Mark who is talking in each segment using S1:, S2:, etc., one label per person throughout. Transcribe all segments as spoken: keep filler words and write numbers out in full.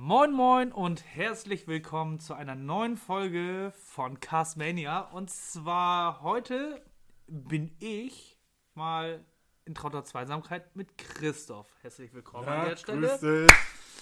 S1: Moin Moin und herzlich willkommen zu einer neuen Folge von Castmania. Und zwar heute bin ich mal in trauter Zweisamkeit mit Christoph. Herzlich willkommen
S2: ja,
S1: an der Stelle.
S2: Grüß dich.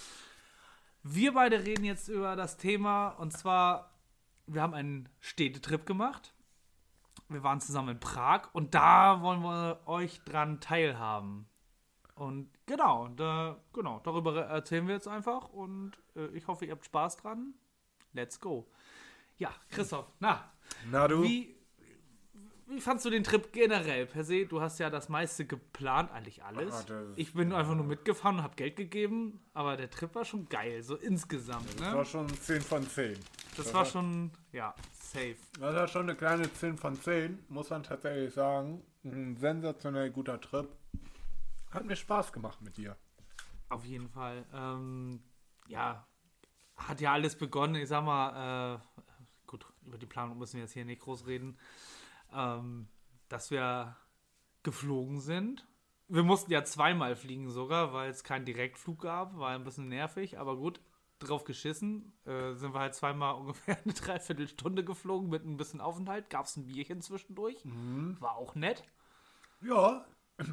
S1: Wir beide reden jetzt über das Thema und zwar, wir haben einen Städtetrip gemacht. Wir waren zusammen in Prag und da wollen wir euch dran teilhaben. Und genau, da, genau, darüber erzählen wir jetzt einfach und äh, ich hoffe, ihr habt Spaß dran. Let's go. Ja, Christoph, na,
S2: Na du?
S1: wie, wie fandst du den Trip generell per se? Du hast ja das meiste geplant, eigentlich alles.
S2: Ah, das-
S1: ich bin einfach nur mitgefahren und habe Geld gegeben, aber der Trip war schon geil, so insgesamt.
S2: Das
S1: Ne?
S2: war schon zehn von zehn.
S1: Das war schon, ja, safe.
S2: Das war schon eine kleine zehn von zehn, muss man tatsächlich sagen. Ein sensationell guter Trip. Hat mir Spaß gemacht mit dir.
S1: Auf jeden Fall. Ähm, ja, hat ja alles begonnen. Ich sag mal, äh, gut, über die Planung müssen wir jetzt hier nicht groß reden, ähm, dass wir geflogen sind. Wir mussten ja zweimal fliegen sogar, weil es keinen Direktflug gab. War ein bisschen nervig, aber gut, drauf geschissen. Äh, sind wir halt zweimal ungefähr eine Dreiviertelstunde geflogen mit ein bisschen Aufenthalt. Gab es ein Bierchen zwischendurch. War auch nett.
S2: Ja.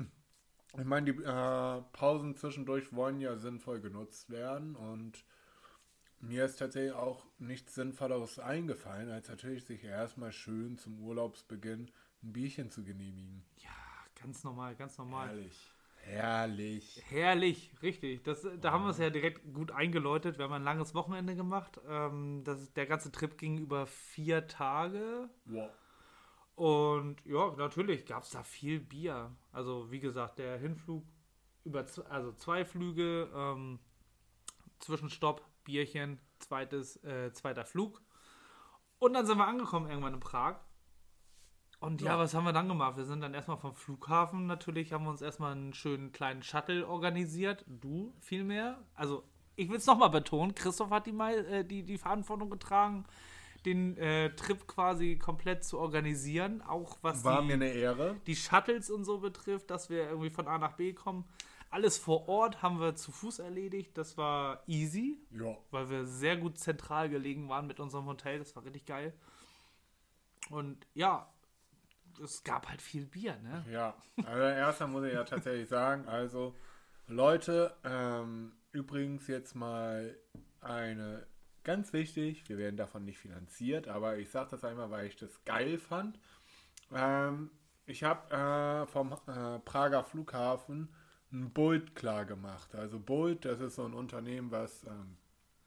S2: Ich meine, die äh, Pausen zwischendurch wollen ja sinnvoll genutzt werden und mir ist tatsächlich auch nichts Sinnvolleres eingefallen, als natürlich sich erstmal schön zum Urlaubsbeginn ein Bierchen zu genehmigen.
S1: Ja, ganz normal, ganz normal.
S2: Herrlich. Herrlich.
S1: Herrlich, richtig. Das, da haben wir es ja direkt gut eingeläutet. Wir haben ein langes Wochenende gemacht. Ähm, das, der ganze Trip ging über vier Tage.
S2: Wow.
S1: Und ja, natürlich gab es da viel Bier. Also wie gesagt, der Hinflug über z- also zwei Flüge, ähm, Zwischenstopp, Bierchen, zweites, äh, zweiter Flug. Und dann sind wir angekommen irgendwann in Prag. Und ja,
S2: Ja.
S1: was haben wir dann gemacht? Wir sind dann erstmal vom Flughafen, natürlich haben wir uns erstmal einen schönen kleinen Shuttle organisiert. Du vielmehr. Also ich will es nochmal betonen, Christoph hat die, Mei- äh, die, die Verantwortung getragen, den äh, Trip quasi komplett zu organisieren. Auch was
S2: War
S1: die,
S2: mir eine Ehre.
S1: die Shuttles und so betrifft, dass wir irgendwie von A nach B kommen. Alles vor Ort haben wir zu Fuß erledigt. Das war easy,
S2: Ja.
S1: weil wir sehr gut zentral gelegen waren mit unserem Hotel. Das war richtig geil. Und ja, es gab halt viel Bier, ne?
S2: Ja, also erstmal muss ich ja tatsächlich sagen, also Leute, ähm, übrigens jetzt mal eine, ganz wichtig, wir werden davon nicht finanziert, aber ich sage das einmal, weil ich das geil fand. Ähm, ich habe äh, vom äh, Prager Flughafen ein Bolt klar gemacht. Also Bolt, das ist so ein Unternehmen, was ähm,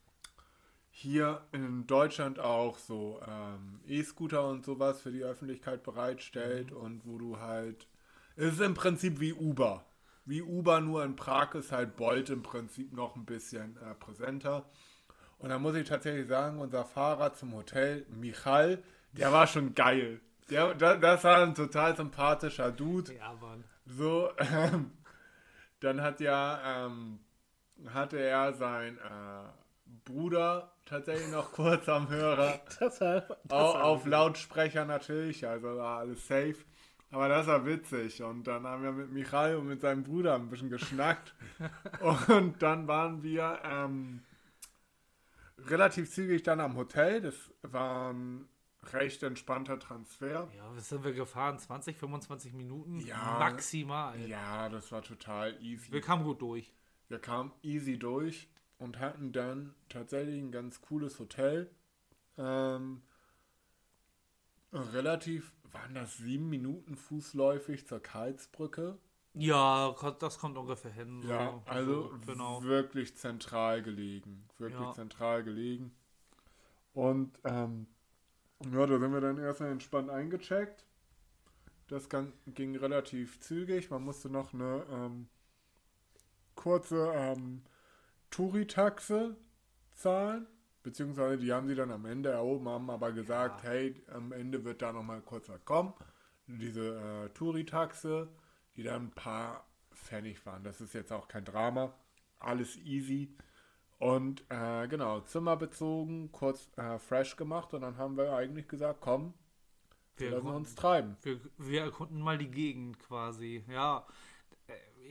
S2: hier in Deutschland auch so ähm, E-Scooter und sowas für die Öffentlichkeit bereitstellt und wo du halt, es ist im Prinzip wie Uber. Wie Uber, nur in Prag ist halt Bolt im Prinzip noch ein bisschen äh, präsenter. Und da muss ich tatsächlich sagen, unser Fahrer zum Hotel, Michal, der war schon geil. Der, da- das war ein total sympathischer Dude.
S1: Ja, Mann.
S2: So, ähm, dann hat ja, ähm, hatte er sein äh, Bruder tatsächlich noch kurz am Hörer.
S1: Das war, das
S2: Au,
S1: war
S2: auf Lautsprecher natürlich, also war alles safe. Aber das war witzig. Und dann haben wir mit Michael und mit seinem Bruder ein bisschen geschnackt. Und dann waren wir ähm, relativ zügig dann am Hotel. Das war ein recht entspannter Transfer.
S1: Ja, was sind wir gefahren? zwanzig, fünfundzwanzig Minuten?
S2: Ja.
S1: Maximal.
S2: Ja, das war total easy.
S1: Wir kamen gut durch.
S2: Wir kamen easy durch und hatten dann tatsächlich ein ganz cooles Hotel. Ähm, relativ, waren das sieben Minuten fußläufig zur Karlsbrücke?
S1: Ja, das kommt ungefähr hin.
S2: Ja,
S1: so.
S2: also
S1: So, genau.
S2: wirklich zentral gelegen. Wirklich
S1: Ja.
S2: zentral gelegen. Und ähm, ja, da sind wir dann erstmal entspannt eingecheckt. Das gan- ging relativ zügig. Man musste noch eine ähm, kurze ähm, Touri-Taxe zahlen. Beziehungsweise die haben sie dann am Ende erhoben, haben aber gesagt,
S1: Ja.
S2: hey, am Ende wird da nochmal kurz was kommen. Diese äh, Touri-Taxe, die dann ein paar Pfennig waren. Das ist jetzt auch kein Drama. Alles easy. Und äh, genau, Zimmer bezogen, kurz äh, fresh gemacht und dann haben wir eigentlich gesagt, komm, wir
S1: Wir,
S2: lassen uns treiben.
S1: wir, wir erkunden mal die Gegend quasi. Ja, äh,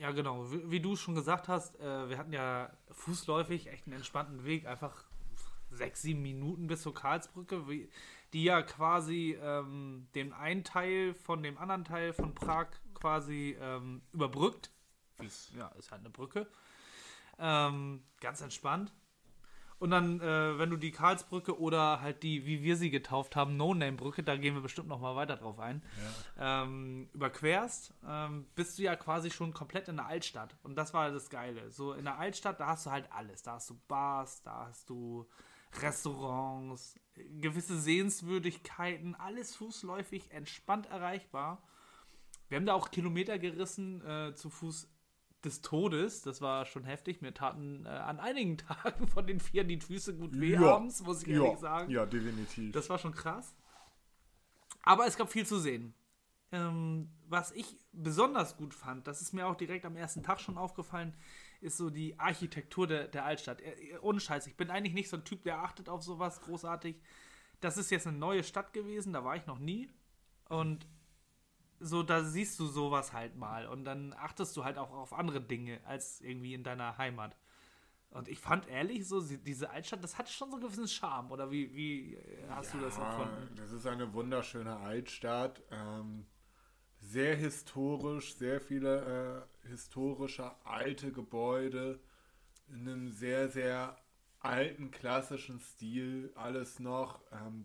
S1: Ja, genau. Wie, wie du schon gesagt hast, äh, wir hatten ja fußläufig echt einen entspannten Weg, einfach sechs, sieben Minuten bis zur Karlsbrücke, wie, die ja quasi ähm, den einen Teil von dem anderen Teil von Prag quasi ähm, überbrückt. Wie's, ja, ist halt eine Brücke. Ähm, ganz entspannt. Und dann, äh, wenn du die Karlsbrücke oder halt die, wie wir sie getauft haben, No-Name-Brücke, da gehen wir bestimmt noch mal weiter drauf ein, ja. ähm, überquerst, ähm, bist du ja quasi schon komplett in der Altstadt. Und das war das Geile. So in der Altstadt, da hast du halt alles. Da hast du Bars, da hast du Restaurants, gewisse Sehenswürdigkeiten, alles fußläufig, entspannt erreichbar. Wir haben da auch Kilometer gerissen äh, zu Fuß des Todes, das war schon heftig. Mir taten äh, an einigen Tagen von den vier die Füße gut weh
S2: ja,
S1: abends, muss ich ehrlich
S2: ja,
S1: sagen.
S2: Ja, definitiv.
S1: Das war schon krass. Aber es gab viel zu sehen. Ähm, was ich besonders gut fand, das ist mir auch direkt am ersten Tag schon aufgefallen, ist so die Architektur der, der Altstadt. Äh, ohne Scheiß, ich bin eigentlich nicht so ein Typ, der achtet auf sowas großartig. Das ist jetzt eine neue Stadt gewesen, da war ich noch nie. Und so, da siehst du sowas halt mal und dann achtest du halt auch auf andere Dinge als irgendwie in deiner Heimat. Und ich fand ehrlich, so diese Altstadt, das hatte schon so einen gewissen Charme. Oder wie, wie hast ja, du das empfunden?
S2: Das ist eine wunderschöne Altstadt. Ähm, sehr historisch, sehr viele äh, historische alte Gebäude in einem sehr, sehr alten, klassischen Stil. Alles noch ähm,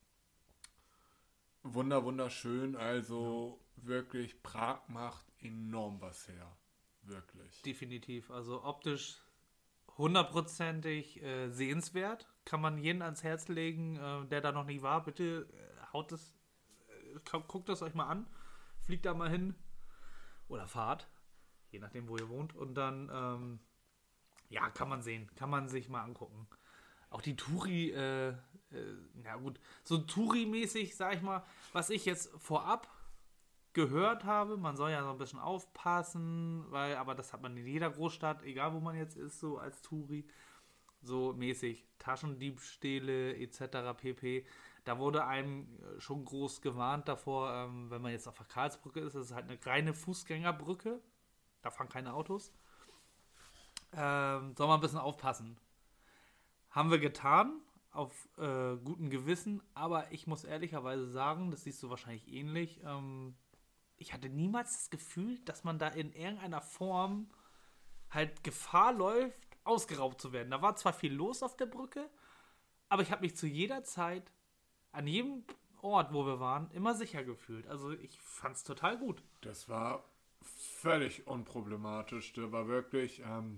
S2: wunder, wunderschön. Also ja. Wirklich, Prag macht enorm was her. Wirklich.
S1: Definitiv. Also optisch hundertprozentig äh, sehenswert. Kann man jeden ans Herz legen, äh, der da noch nie war. Bitte äh, haut es, äh, guckt es euch mal an. Fliegt da mal hin. Oder fahrt. Je nachdem, wo ihr wohnt. Und dann, ähm, ja, kann man sehen. Kann man sich mal angucken. Auch die Touri, äh, äh, na gut, so Touri-mäßig, sag ich mal, was ich jetzt vorab gehört habe, man soll ja so ein bisschen aufpassen, weil, aber das hat man in jeder Großstadt, egal wo man jetzt ist, so als Touri, so mäßig Taschendiebstähle et cetera pp. Da wurde einem schon groß gewarnt davor, ähm, wenn man jetzt auf der Karlsbrücke ist, das ist halt eine reine Fußgängerbrücke, da fahren keine Autos, ähm, soll man ein bisschen aufpassen. Haben wir getan, auf äh, guten Gewissen, aber ich muss ehrlicherweise sagen, das siehst du wahrscheinlich ähnlich, ähm, ich hatte niemals das Gefühl, dass man da in irgendeiner Form halt Gefahr läuft, ausgeraubt zu werden. Da war zwar viel los auf der Brücke, aber ich habe mich zu jeder Zeit, an jedem Ort, wo wir waren, immer sicher gefühlt. Also ich fand es total gut.
S2: Das war völlig unproblematisch. Da war wirklich, ähm,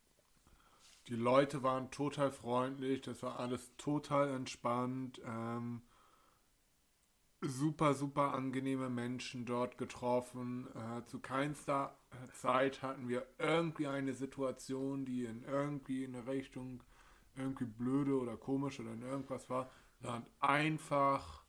S2: die Leute waren total freundlich, das war alles total entspannt. Ähm, super, super angenehme Menschen dort getroffen. Äh, zu keinster Zeit hatten wir irgendwie eine Situation, die in irgendwie in eine Richtung irgendwie blöde oder komisch oder in irgendwas war. Sondern einfach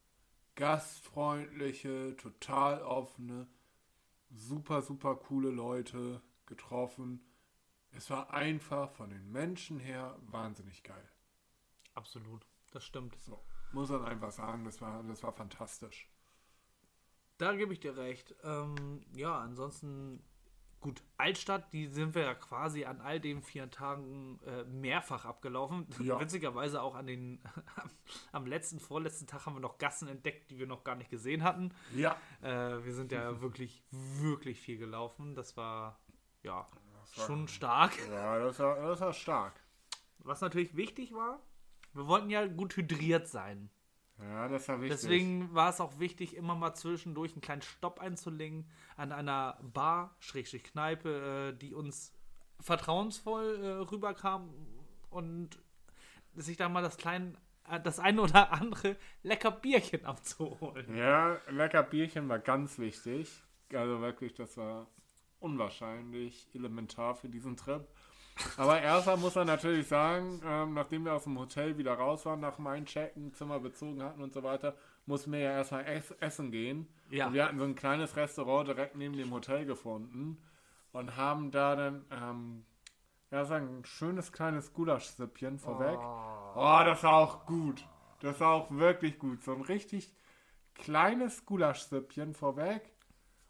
S2: gastfreundliche, total offene, super, super coole Leute getroffen. Es war einfach von den Menschen her wahnsinnig geil.
S1: Absolut, das stimmt.
S2: So, muss man einfach sagen, das war, das war fantastisch.
S1: Da gebe ich dir recht. Ähm, ja, ansonsten, gut, Altstadt, die sind wir ja quasi an all den vier Tagen äh, mehrfach abgelaufen. Ja. Witzigerweise auch an den, am letzten, vorletzten Tag haben wir noch Gassen entdeckt, die wir noch gar nicht gesehen hatten.
S2: Ja.
S1: Äh, wir sind ja wirklich, wirklich viel gelaufen. Das war, ja, das war, schon stark.
S2: Ja, das war, das war stark.
S1: Was natürlich wichtig war, wir wollten ja gut hydriert sein.
S2: Ja, das war wichtig.
S1: Deswegen war es auch wichtig, immer mal zwischendurch einen kleinen Stopp einzulegen an einer Bar, Schrägstrich Kneipe, äh, die uns vertrauensvoll äh, rüberkam und sich da mal das kleine, äh, das eine oder andere lecker Bierchen abzuholen.
S2: Ja, lecker Bierchen war ganz wichtig. Also wirklich, das war unwahrscheinlich elementar für diesen Trip. Aber erstmal muss man natürlich sagen, ähm, nachdem wir aus dem Hotel wieder raus waren, nach dem Einchecken, Zimmer bezogen hatten und so weiter, mussten wir ja erstmal ess- essen gehen. Ja. Und wir hatten so ein kleines Restaurant direkt neben dem Hotel gefunden und haben da dann ähm, ja, sagen, ein schönes kleines Gulaschsüppchen vorweg. Oh. oh, das war auch gut. Das war auch wirklich gut. So ein richtig kleines Gulaschsüppchen vorweg.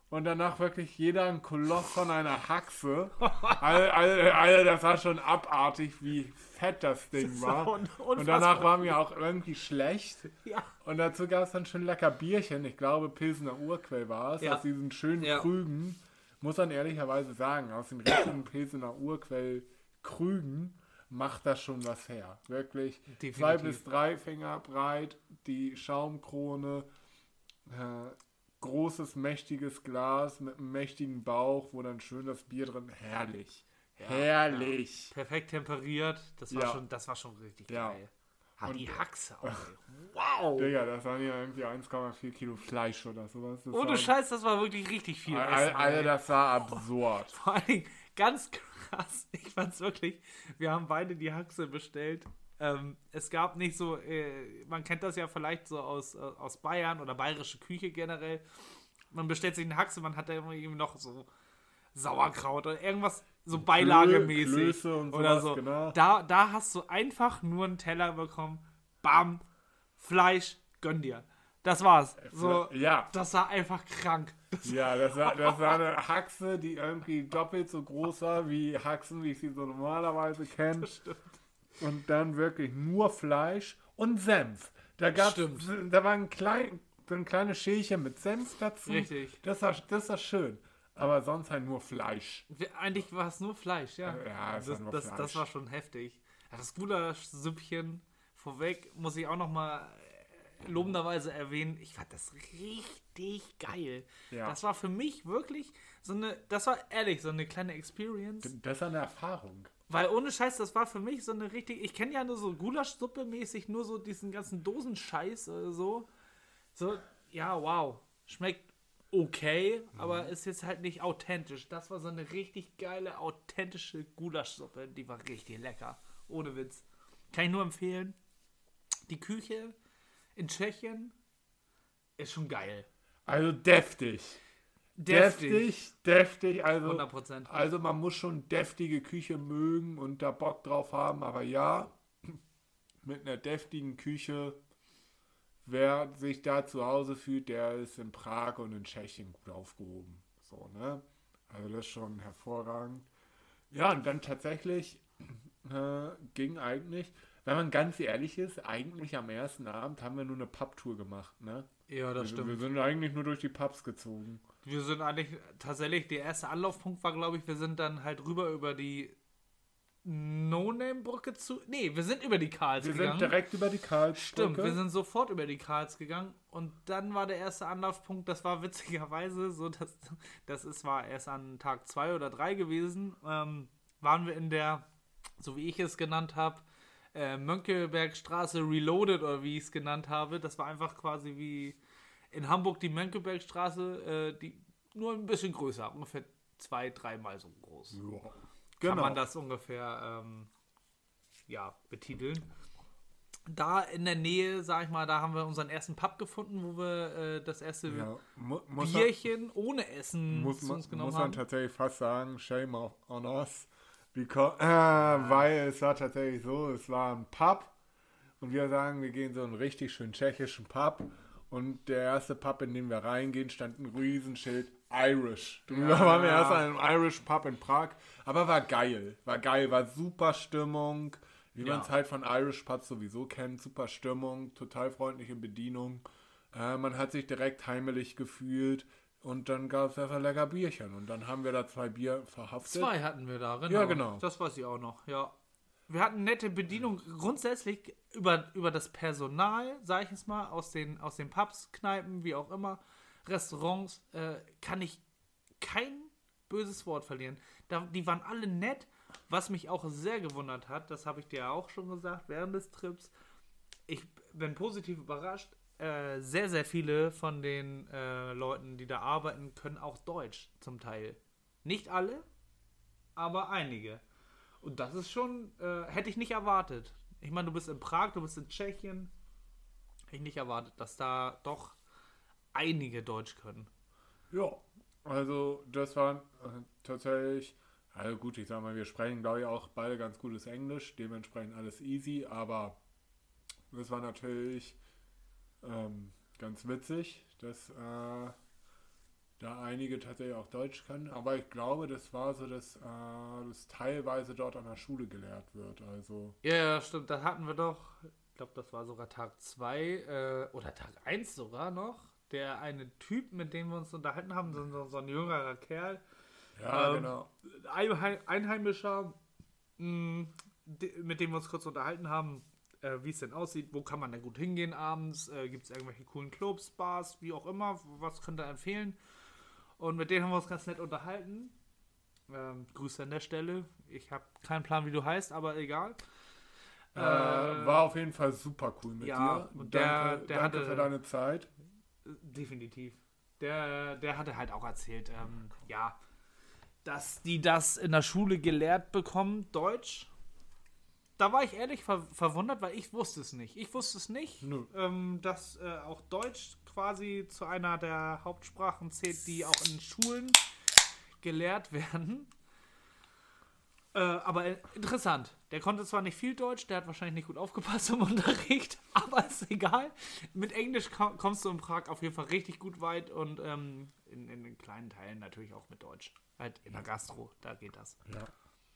S2: und danach wirklich jeder ein Koloss von einer Haxe. Alter, Alter, Alter, das war schon abartig, wie fett das Ding
S1: Das
S2: war.
S1: war un-
S2: Und danach
S1: unfassbar.
S2: war mir auch irgendwie schlecht.
S1: Ja.
S2: Und dazu gab es dann schön lecker Bierchen. Ich glaube, Pilsener Urquell war es.
S1: Ja.
S2: Aus diesen schönen
S1: Ja.
S2: Krügen. Muss man ehrlicherweise sagen, aus den richtigen Pilsener Urquell Krügen macht das schon was her. Wirklich.
S1: Definitiv.
S2: Zwei bis drei Finger breit, die Schaumkrone, äh, großes, mächtiges Glas mit einem mächtigen Bauch, wo dann schön das Bier drin. Herrlich. Herrlich.
S1: Perfekt temperiert. Das war,
S2: Ja.
S1: schon, das war schon richtig
S2: Ja.
S1: geil. Ah,
S2: Und-
S1: die Haxe auch. ey. Wow.
S2: Digga, das waren ja irgendwie eins Komma vier Kilo Fleisch oder sowas. Das
S1: Ohne
S2: war-
S1: Scheiß, das war wirklich richtig viel.
S2: Al-
S1: Essen,
S2: Alter,
S1: ey.
S2: das war absurd.
S1: Vor allen Dingen ganz krass. Ich fand's wirklich. Wir haben beide die Haxe bestellt. Ähm, es gab nicht so, äh, man kennt das ja vielleicht so aus, äh, aus Bayern oder bayerische Küche generell. Man bestellt sich eine Haxe, man hat da irgendwie noch so Sauerkraut oder irgendwas so beilagemäßig
S2: Klöße und
S1: oder
S2: sowas,
S1: so.
S2: genau.
S1: Da, da hast du einfach nur einen Teller bekommen. Bam, Fleisch, gönn dir. Das war's. So,
S2: Ja.
S1: das war einfach krank.
S2: Ja, das war, das war eine Haxe, die irgendwie doppelt so groß war wie Haxen, wie ich sie so normalerweise kenne. Und dann wirklich nur Fleisch und Senf. Da gab's,
S1: Stimmt.
S2: da war ein, klein, so ein kleines Schälchen mit Senf dazu.
S1: Richtig.
S2: Das war, das war schön. Aber sonst halt nur Fleisch.
S1: Wir- Eigentlich war es nur Fleisch, ja.
S2: Ja, es
S1: das,
S2: war nur
S1: das,
S2: Fleisch.
S1: das war schon heftig. Ja, das Gulasch-Süppchen vorweg muss ich auch noch mal äh, lobenderweise erwähnen. Ich fand das richtig geil.
S2: Ja.
S1: Das war für mich wirklich so eine, das war ehrlich, so eine kleine Experience.
S2: Das ist eine Erfahrung.
S1: Weil ohne Scheiß, das war für mich so eine richtig, ich kenne ja nur so Gulaschsuppe mäßig, nur so diesen ganzen Dosenscheiß oder so. So, ja, wow. Schmeckt okay, aber ist jetzt halt nicht authentisch. Das war so eine richtig geile, authentische Gulaschsuppe. Die war richtig lecker. Ohne Witz. Kann ich nur empfehlen. Die Küche in Tschechien ist schon geil.
S2: Also deftig. Deftig, deftig. Also,
S1: hundert Prozent.
S2: also man muss schon deftige Küche mögen und da Bock drauf haben. Aber ja, mit einer deftigen Küche, wer sich da zu Hause fühlt, der ist in Prag und in Tschechien gut aufgehoben. So, ne? Also das ist schon hervorragend. Ja, und dann tatsächlich äh, ging eigentlich, wenn man ganz ehrlich ist, eigentlich am ersten Abend haben wir nur eine Pubtour gemacht, ne?
S1: Ja, das
S2: wir, wir
S1: stimmt.
S2: sind eigentlich nur durch die Pubs gezogen.
S1: Wir sind eigentlich tatsächlich, der erste Anlaufpunkt war, glaube ich, wir sind dann halt rüber über die No-Name-Brücke zu. Nee, wir sind über die Karls
S2: Wir
S1: gegangen.
S2: sind direkt über die Karlsbrücke.
S1: Stimmt, wir sind sofort über die Karls gegangen und dann war der erste Anlaufpunkt, das war witzigerweise so, dass das ist, war erst an Tag zwei oder drei gewesen, ähm, waren wir in der, so wie ich es genannt habe, äh, Mönckebergstraße Reloaded oder wie ich es genannt habe. Das war einfach quasi wie in Hamburg die Mönckebergstraße, äh, die nur ein bisschen größer, ungefähr zwei, dreimal so groß.
S2: Ja.
S1: Kann
S2: Genau.
S1: man das ungefähr ähm, ja, betiteln. Da in der Nähe, sag ich mal, da haben wir unseren ersten Pub gefunden, wo wir äh, das erste
S2: Ja, mu muss
S1: Bierchen ohne Essen
S2: man, muss,
S1: zu
S2: man,
S1: uns genommen
S2: muss man
S1: haben.
S2: tatsächlich fast sagen, shame on us. Because, äh, weil es war tatsächlich so, es war ein Pub und wir sagen, wir gehen so einen richtig schön tschechischen Pub und der erste Pub, in den wir reingehen, stand ein Riesenschild Irish. Ja. Da waren wir erst an einem Irish Pub in Prag, aber war geil, war geil, war super Stimmung, wie
S1: Ja.
S2: man es halt von Irish Pubs sowieso kennt, super Stimmung, total freundliche Bedienung. Äh, man hat sich direkt heimelig gefühlt und dann gab es einfach lecker Bierchen und dann haben wir da zwei Bier verhaftet.
S1: Zwei hatten wir da, genau.
S2: Ja, genau.
S1: Das weiß ich auch noch, ja. Wir hatten nette Bedienung grundsätzlich über, über das Personal, sag ich es mal, aus den, aus den Pubs, Kneipen, wie auch immer, Restaurants, äh, kann ich kein böses Wort verlieren. Da, die waren alle nett, was mich auch sehr gewundert hat, das habe ich dir auch schon gesagt während des Trips. Ich bin positiv überrascht. Äh, sehr, sehr viele von den äh, Leuten, die da arbeiten, können auch Deutsch zum Teil. Nicht alle, aber einige. Und das ist schon, äh, hätte ich nicht erwartet. Ich meine, du bist in Prag, du bist in Tschechien. Hätte ich nicht erwartet, dass da doch einige Deutsch können.
S2: Ja, also das war äh, tatsächlich, also gut, ich sag mal, wir sprechen glaube ich auch beide ganz gutes Englisch, dementsprechend alles easy, aber das war natürlich ähm, ganz witzig, dass äh, da einige tatsächlich auch Deutsch können. Aber ich glaube, das war so, dass äh, das teilweise dort an der Schule gelehrt wird. Also
S1: Ja, ja, stimmt. Das hatten wir doch. Ich glaube, das war sogar Tag zwei äh, oder Tag eins sogar noch. Der eine Typ, mit dem wir uns unterhalten haben, so, so, so ein jüngerer Kerl.
S2: ja,
S1: ähm,
S2: genau.
S1: Einheim- Einheimischer, mh, de- mit dem wir uns kurz unterhalten haben, äh, wie es denn aussieht, wo kann man denn gut hingehen abends, äh, gibt es irgendwelche coolen Clubs, Bars, wie auch immer, was könnt ihr empfehlen? Und mit denen haben wir uns ganz nett unterhalten. Ähm, Grüße an der Stelle. Ich habe keinen Plan, wie du heißt, aber egal.
S2: Äh, war auf jeden Fall super cool mit
S1: ja,
S2: dir.
S1: und der-
S2: danke
S1: der
S2: danke
S1: hatte-
S2: für deine Zeit.
S1: Definitiv. Der, der hatte halt auch erzählt, ähm, ja, dass die das in der Schule gelehrt bekommen, Deutsch. Da war ich ehrlich ver verwundert, weil ich wusste es nicht. Ich wusste es nicht,
S2: Nö.
S1: ähm, dass äh, auch Deutsch quasi zu einer der Hauptsprachen zählt, die auch in Schulen gelehrt werden. Äh, aber interessant. Der konnte zwar nicht viel Deutsch, der hat wahrscheinlich nicht gut aufgepasst im Unterricht, aber ist egal. Mit Englisch komm- kommst du in Prag auf jeden Fall richtig gut weit und ähm, in, in den kleinen Teilen natürlich auch mit Deutsch. Halt in der Gastro, da geht das.
S2: Ja.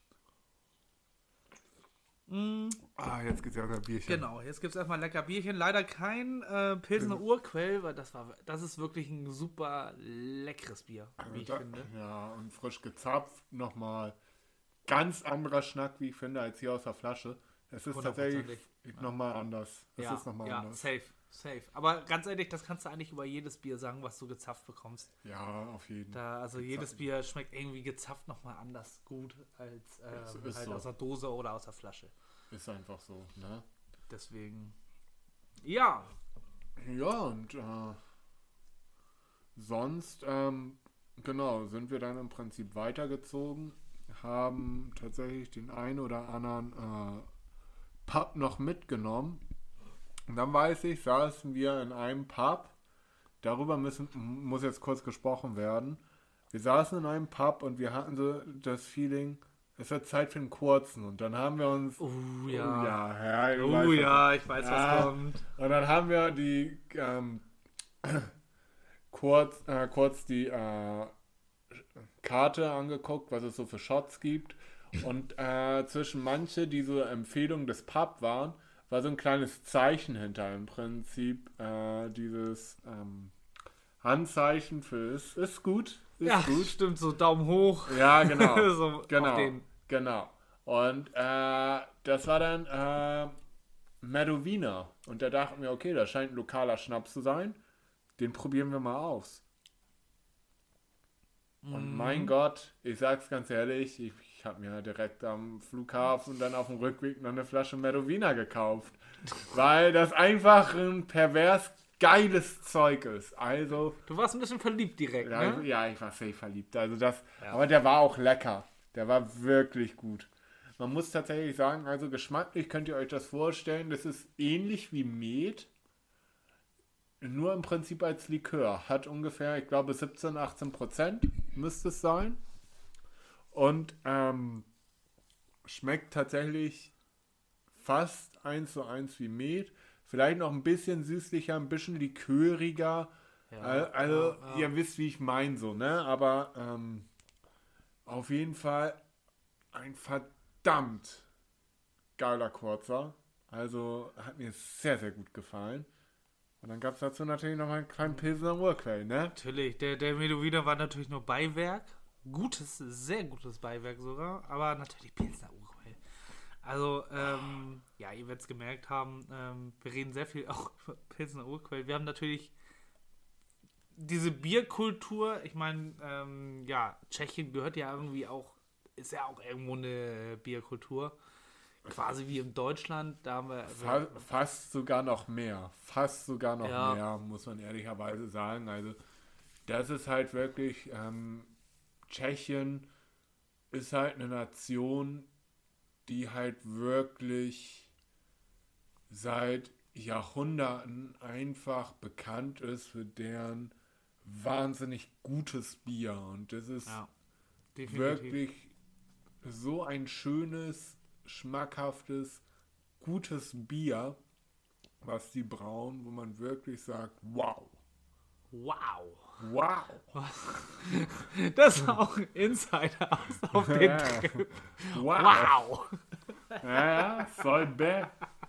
S1: Mm,
S2: Ah, jetzt geht's ja über Bierchen.
S1: genau, jetzt gibt es erstmal lecker Bierchen. Leider kein äh, Pilsener Urquell, weil das war das ist wirklich ein super leckeres Bier, wie ich
S2: da,
S1: finde.
S2: Ja, und frisch gezapft nochmal. Ganz anderer Schnack, wie ich finde, als hier aus der Flasche. Es ist tatsächlich
S1: Hundertprozentig.
S2: nochmal anders. Es
S1: Ja,
S2: ist nochmal
S1: ja,
S2: anders.
S1: safe, safe. Aber ganz ehrlich, das kannst du eigentlich über jedes Bier sagen, was du gezapft bekommst.
S2: Ja, auf jeden Fall.
S1: Da, also jedes Bier schmeckt irgendwie gezapft nochmal anders gut als
S2: Es
S1: ähm,
S2: ist
S1: halt
S2: so.
S1: aus der Dose oder aus der Flasche.
S2: Ist einfach so, ne?
S1: Deswegen. Ja.
S2: Ja, und äh, sonst, ähm, genau, sind wir dann im Prinzip weitergezogen, haben tatsächlich den einen oder anderen äh, Pub noch mitgenommen. Und dann weiß ich, saßen wir in einem Pub, darüber müssen, muss jetzt kurz gesprochen werden. Wir saßen in einem Pub und wir hatten so das Feeling, es wird Zeit für einen kurzen. Und dann haben wir uns...
S1: Oh
S2: Oh
S1: ja.
S2: ja, ja, du
S1: Oh
S2: weißt, was-
S1: ja, ich weiß, was
S2: Ja.
S1: kommt.
S2: Und dann haben wir die ähm, kurz, äh, kurz die äh, Karte angeguckt, was es so für Shots gibt. Und äh, zwischen manche, die so Empfehlungen des Pub waren, war so ein kleines Zeichen hinter. Im Prinzip äh, dieses ähm, Handzeichen für ist, ist gut. Ist
S1: Ja,
S2: gut.
S1: stimmt, so Daumen hoch.
S2: Ja, genau.
S1: so auf
S2: Genau.
S1: den.
S2: Genau. Und äh, das war dann äh, Medovina. Und da dachten wir, okay, das scheint ein lokaler Schnaps zu sein. Den probieren wir mal aus. Und mein Gott, ich sag's ganz ehrlich, ich, ich habe mir direkt am Flughafen und dann auf dem Rückweg noch eine Flasche Medovina gekauft. Weil das einfach ein pervers geiles Zeug ist. Also,
S1: Du warst ein bisschen verliebt direkt,
S2: ja,
S1: ne?
S2: ich, ja, ich war safe verliebt. Also das,
S1: Ja.
S2: aber der war auch lecker. Der war wirklich gut. Man muss tatsächlich sagen, also geschmacklich könnt ihr euch das vorstellen, das ist ähnlich wie Met, nur im Prinzip als Likör. Hat ungefähr, ich glaube, siebzehn, achtzehn Prozent müsste es sein. Und ähm, schmeckt tatsächlich fast eins zu eins wie Met. Vielleicht noch ein bisschen süßlicher, ein bisschen liköriger.
S1: Ja,
S2: Al- Also,
S1: ja, ja.
S2: ihr wisst, wie ich meine, so, ne? Aber ähm, auf jeden Fall ein verdammt geiler Kurzer. Also, hat mir sehr, sehr gut gefallen. Und dann gab es dazu natürlich noch mal einen kleinen Pilsener Urquell, ne?
S1: Natürlich, der, der Medovina war natürlich nur Beiwerk. Gutes, sehr gutes Beiwerk sogar, aber natürlich Pilsner Urquell. Also, ähm, ja, ihr werdet es gemerkt haben, ähm, wir reden sehr viel auch über Pilsner Urquell. Wir haben natürlich diese Bierkultur, ich meine, ähm, ja, Tschechien gehört ja irgendwie auch, ist ja auch irgendwo eine Bierkultur. Quasi wie in Deutschland, da haben wir...
S2: Fa fast sogar noch mehr. Fast sogar noch
S1: Ja.
S2: mehr, muss man ehrlicherweise sagen. Also, das ist halt wirklich, ähm, Tschechien ist halt eine Nation, die halt wirklich seit Jahrhunderten einfach bekannt ist für deren wahnsinnig gutes Bier. Und das ist
S1: ja, definitiv.
S2: wirklich so ein schönes, schmackhaftes, gutes Bier, was die brauen, wo man wirklich sagt, wow.
S1: Wow.
S2: Wow.
S1: Das war auch ein Insider aus auf den Trip. Wow.
S2: Wow. Ja, soll be.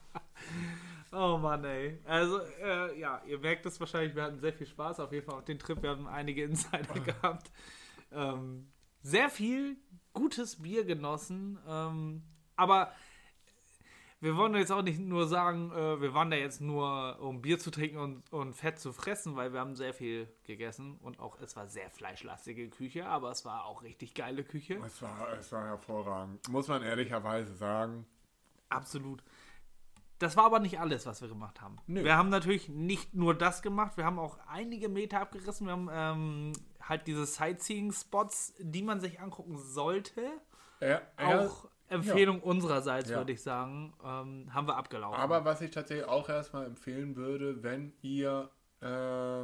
S1: Oh Mann, ey. Also, äh, ja, ihr merkt es wahrscheinlich, wir hatten sehr viel Spaß auf jeden Fall auf den Trip. Wir haben einige Insider gehabt. Ähm, sehr viel gutes Bier genossen. Ähm, aber wir wollen jetzt auch nicht nur sagen, äh, wir waren da jetzt nur, um Bier zu trinken und, und Fett zu fressen, weil wir haben sehr viel gegessen und auch, es war sehr fleischlastige Küche, aber es war auch richtig geile Küche.
S2: Es war, es war hervorragend. Muss man ehrlicherweise sagen.
S1: Absolut. Das war aber nicht alles, was wir gemacht haben.
S2: Nö.
S1: Wir haben natürlich nicht nur das gemacht, wir haben auch einige Meter abgerissen. Wir haben ähm, halt diese Sightseeing-Spots, die man sich angucken sollte.
S2: Er, er,
S1: auch Empfehlung
S2: ja.
S1: unsererseits,
S2: Ja.
S1: würde ich sagen, ähm, haben wir abgelaufen.
S2: Aber was ich tatsächlich auch erstmal empfehlen würde, wenn ihr äh,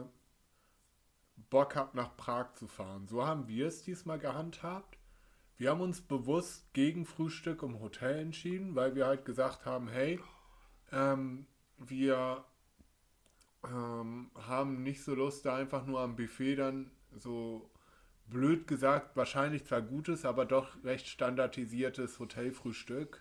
S2: Bock habt, nach Prag zu fahren. So haben wir es diesmal gehandhabt. Wir haben uns bewusst gegen Frühstück im Hotel entschieden, weil wir halt gesagt haben, hey, ähm, wir ähm, haben nicht so Lust, da einfach nur am Buffet dann so blöd gesagt, wahrscheinlich zwar gutes, aber doch recht standardisiertes Hotelfrühstück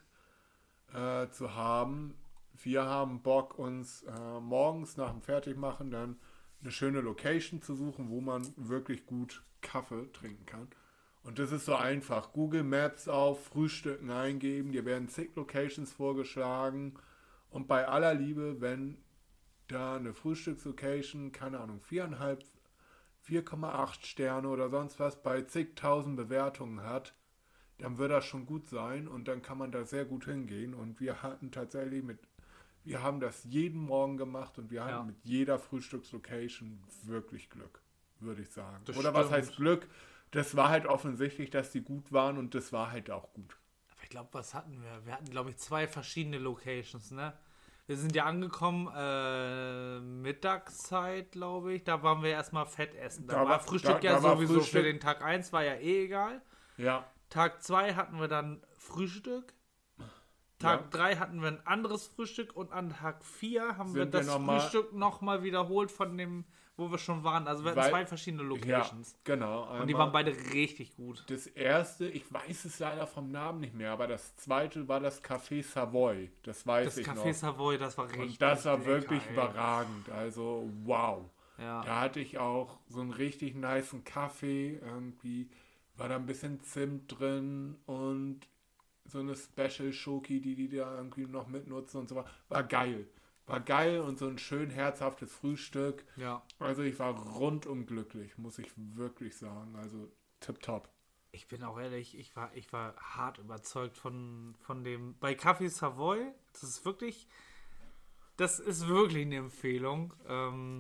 S2: äh, zu haben. Wir haben Bock, uns äh, morgens nach dem Fertigmachen dann eine schöne Location zu suchen, wo man wirklich gut Kaffee trinken kann. Und das ist so einfach. Google Maps auf, Frühstücken eingeben, dir werden zig Locations vorgeschlagen. Und bei aller Liebe, wenn da eine Frühstückslocation, keine Ahnung, viereinhalb, vier Komma acht Sterne oder sonst was bei zigtausend Bewertungen hat, dann wird das schon gut sein und dann kann man da sehr gut hingehen. Und wir hatten tatsächlich mit, wir haben das jeden Morgen gemacht und wir hatten
S1: Ja.
S2: mit jeder Frühstückslocation wirklich Glück, würde ich sagen.
S1: Das
S2: Oder was
S1: stimmt.
S2: heißt Glück? Das war halt offensichtlich, dass die gut waren und das war halt auch gut.
S1: Aber ich glaube, was hatten wir? Wir hatten, glaube ich, zwei verschiedene Locations, ne? Wir sind ja angekommen, äh, Mittagszeit, glaube ich. Da waren wir erstmal fett essen. Da,
S2: Da
S1: war
S2: war-
S1: Frühstück
S2: da-
S1: ja
S2: da war
S1: sowieso
S2: Frühstück.
S1: für den Tag eins, war ja eh egal.
S2: Ja,
S1: Tag zwei hatten wir dann Frühstück. Tag
S2: Ja.
S1: drei hatten wir ein anderes Frühstück und an Tag vier haben wir
S2: Sind wir
S1: das
S2: noch mal-
S1: Frühstück nochmal wiederholt von dem, wo wir schon waren. Also wir hatten
S2: Weil-
S1: zwei verschiedene
S2: ja,
S1: Locations.
S2: genau.
S1: Und die
S2: Einmal-
S1: waren beide richtig gut.
S2: Das erste, ich weiß es leider vom Namen nicht mehr, aber das zweite war das Café Savoy. Das weiß
S1: Das
S2: ich
S1: Café
S2: noch.
S1: Savoy, das war richtig
S2: Und das war
S1: lecker,
S2: wirklich
S1: ey.
S2: überragend. Also, wow.
S1: Ja.
S2: Da hatte ich auch so einen richtig nicen Kaffee. Irgendwie war da ein bisschen Zimt drin und so eine Special Schoki, die die da irgendwie noch mitnutzen und so weiter. War geil. War geil und so ein schön herzhaftes Frühstück.
S1: Ja.
S2: Also ich war rundum glücklich, muss ich wirklich sagen. Also tipptopp.
S1: Ich bin auch ehrlich, ich war, ich war hart überzeugt von, von dem. Bei Café Savoy, das ist wirklich, das ist wirklich eine Empfehlung. Ähm,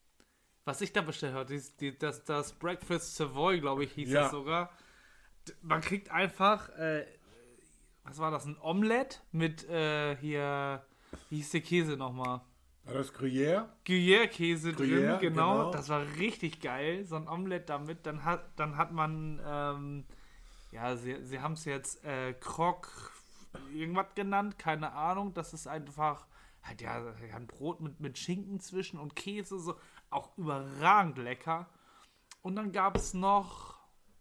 S1: was ich da bestellt habe, die, die, das, das Breakfast Savoy, glaube ich, hieß
S2: Ja.
S1: das sogar. D- Man kriegt einfach, äh, was war das, ein Omelett mit äh, hier, wie hieß der Käse nochmal?
S2: War das Gruyère?
S1: Gruyère-Käse drin,
S2: Gruyère,
S1: genau.
S2: genau.
S1: Das war richtig geil. So ein Omelett damit. Dann hat, dann hat man, ähm, ja, sie, sie haben es jetzt äh, Croc irgendwas genannt, keine Ahnung. Das ist einfach, halt ja, ja, ein Brot mit, mit Schinken zwischen und Käse, so auch überragend lecker. Und dann gab es noch,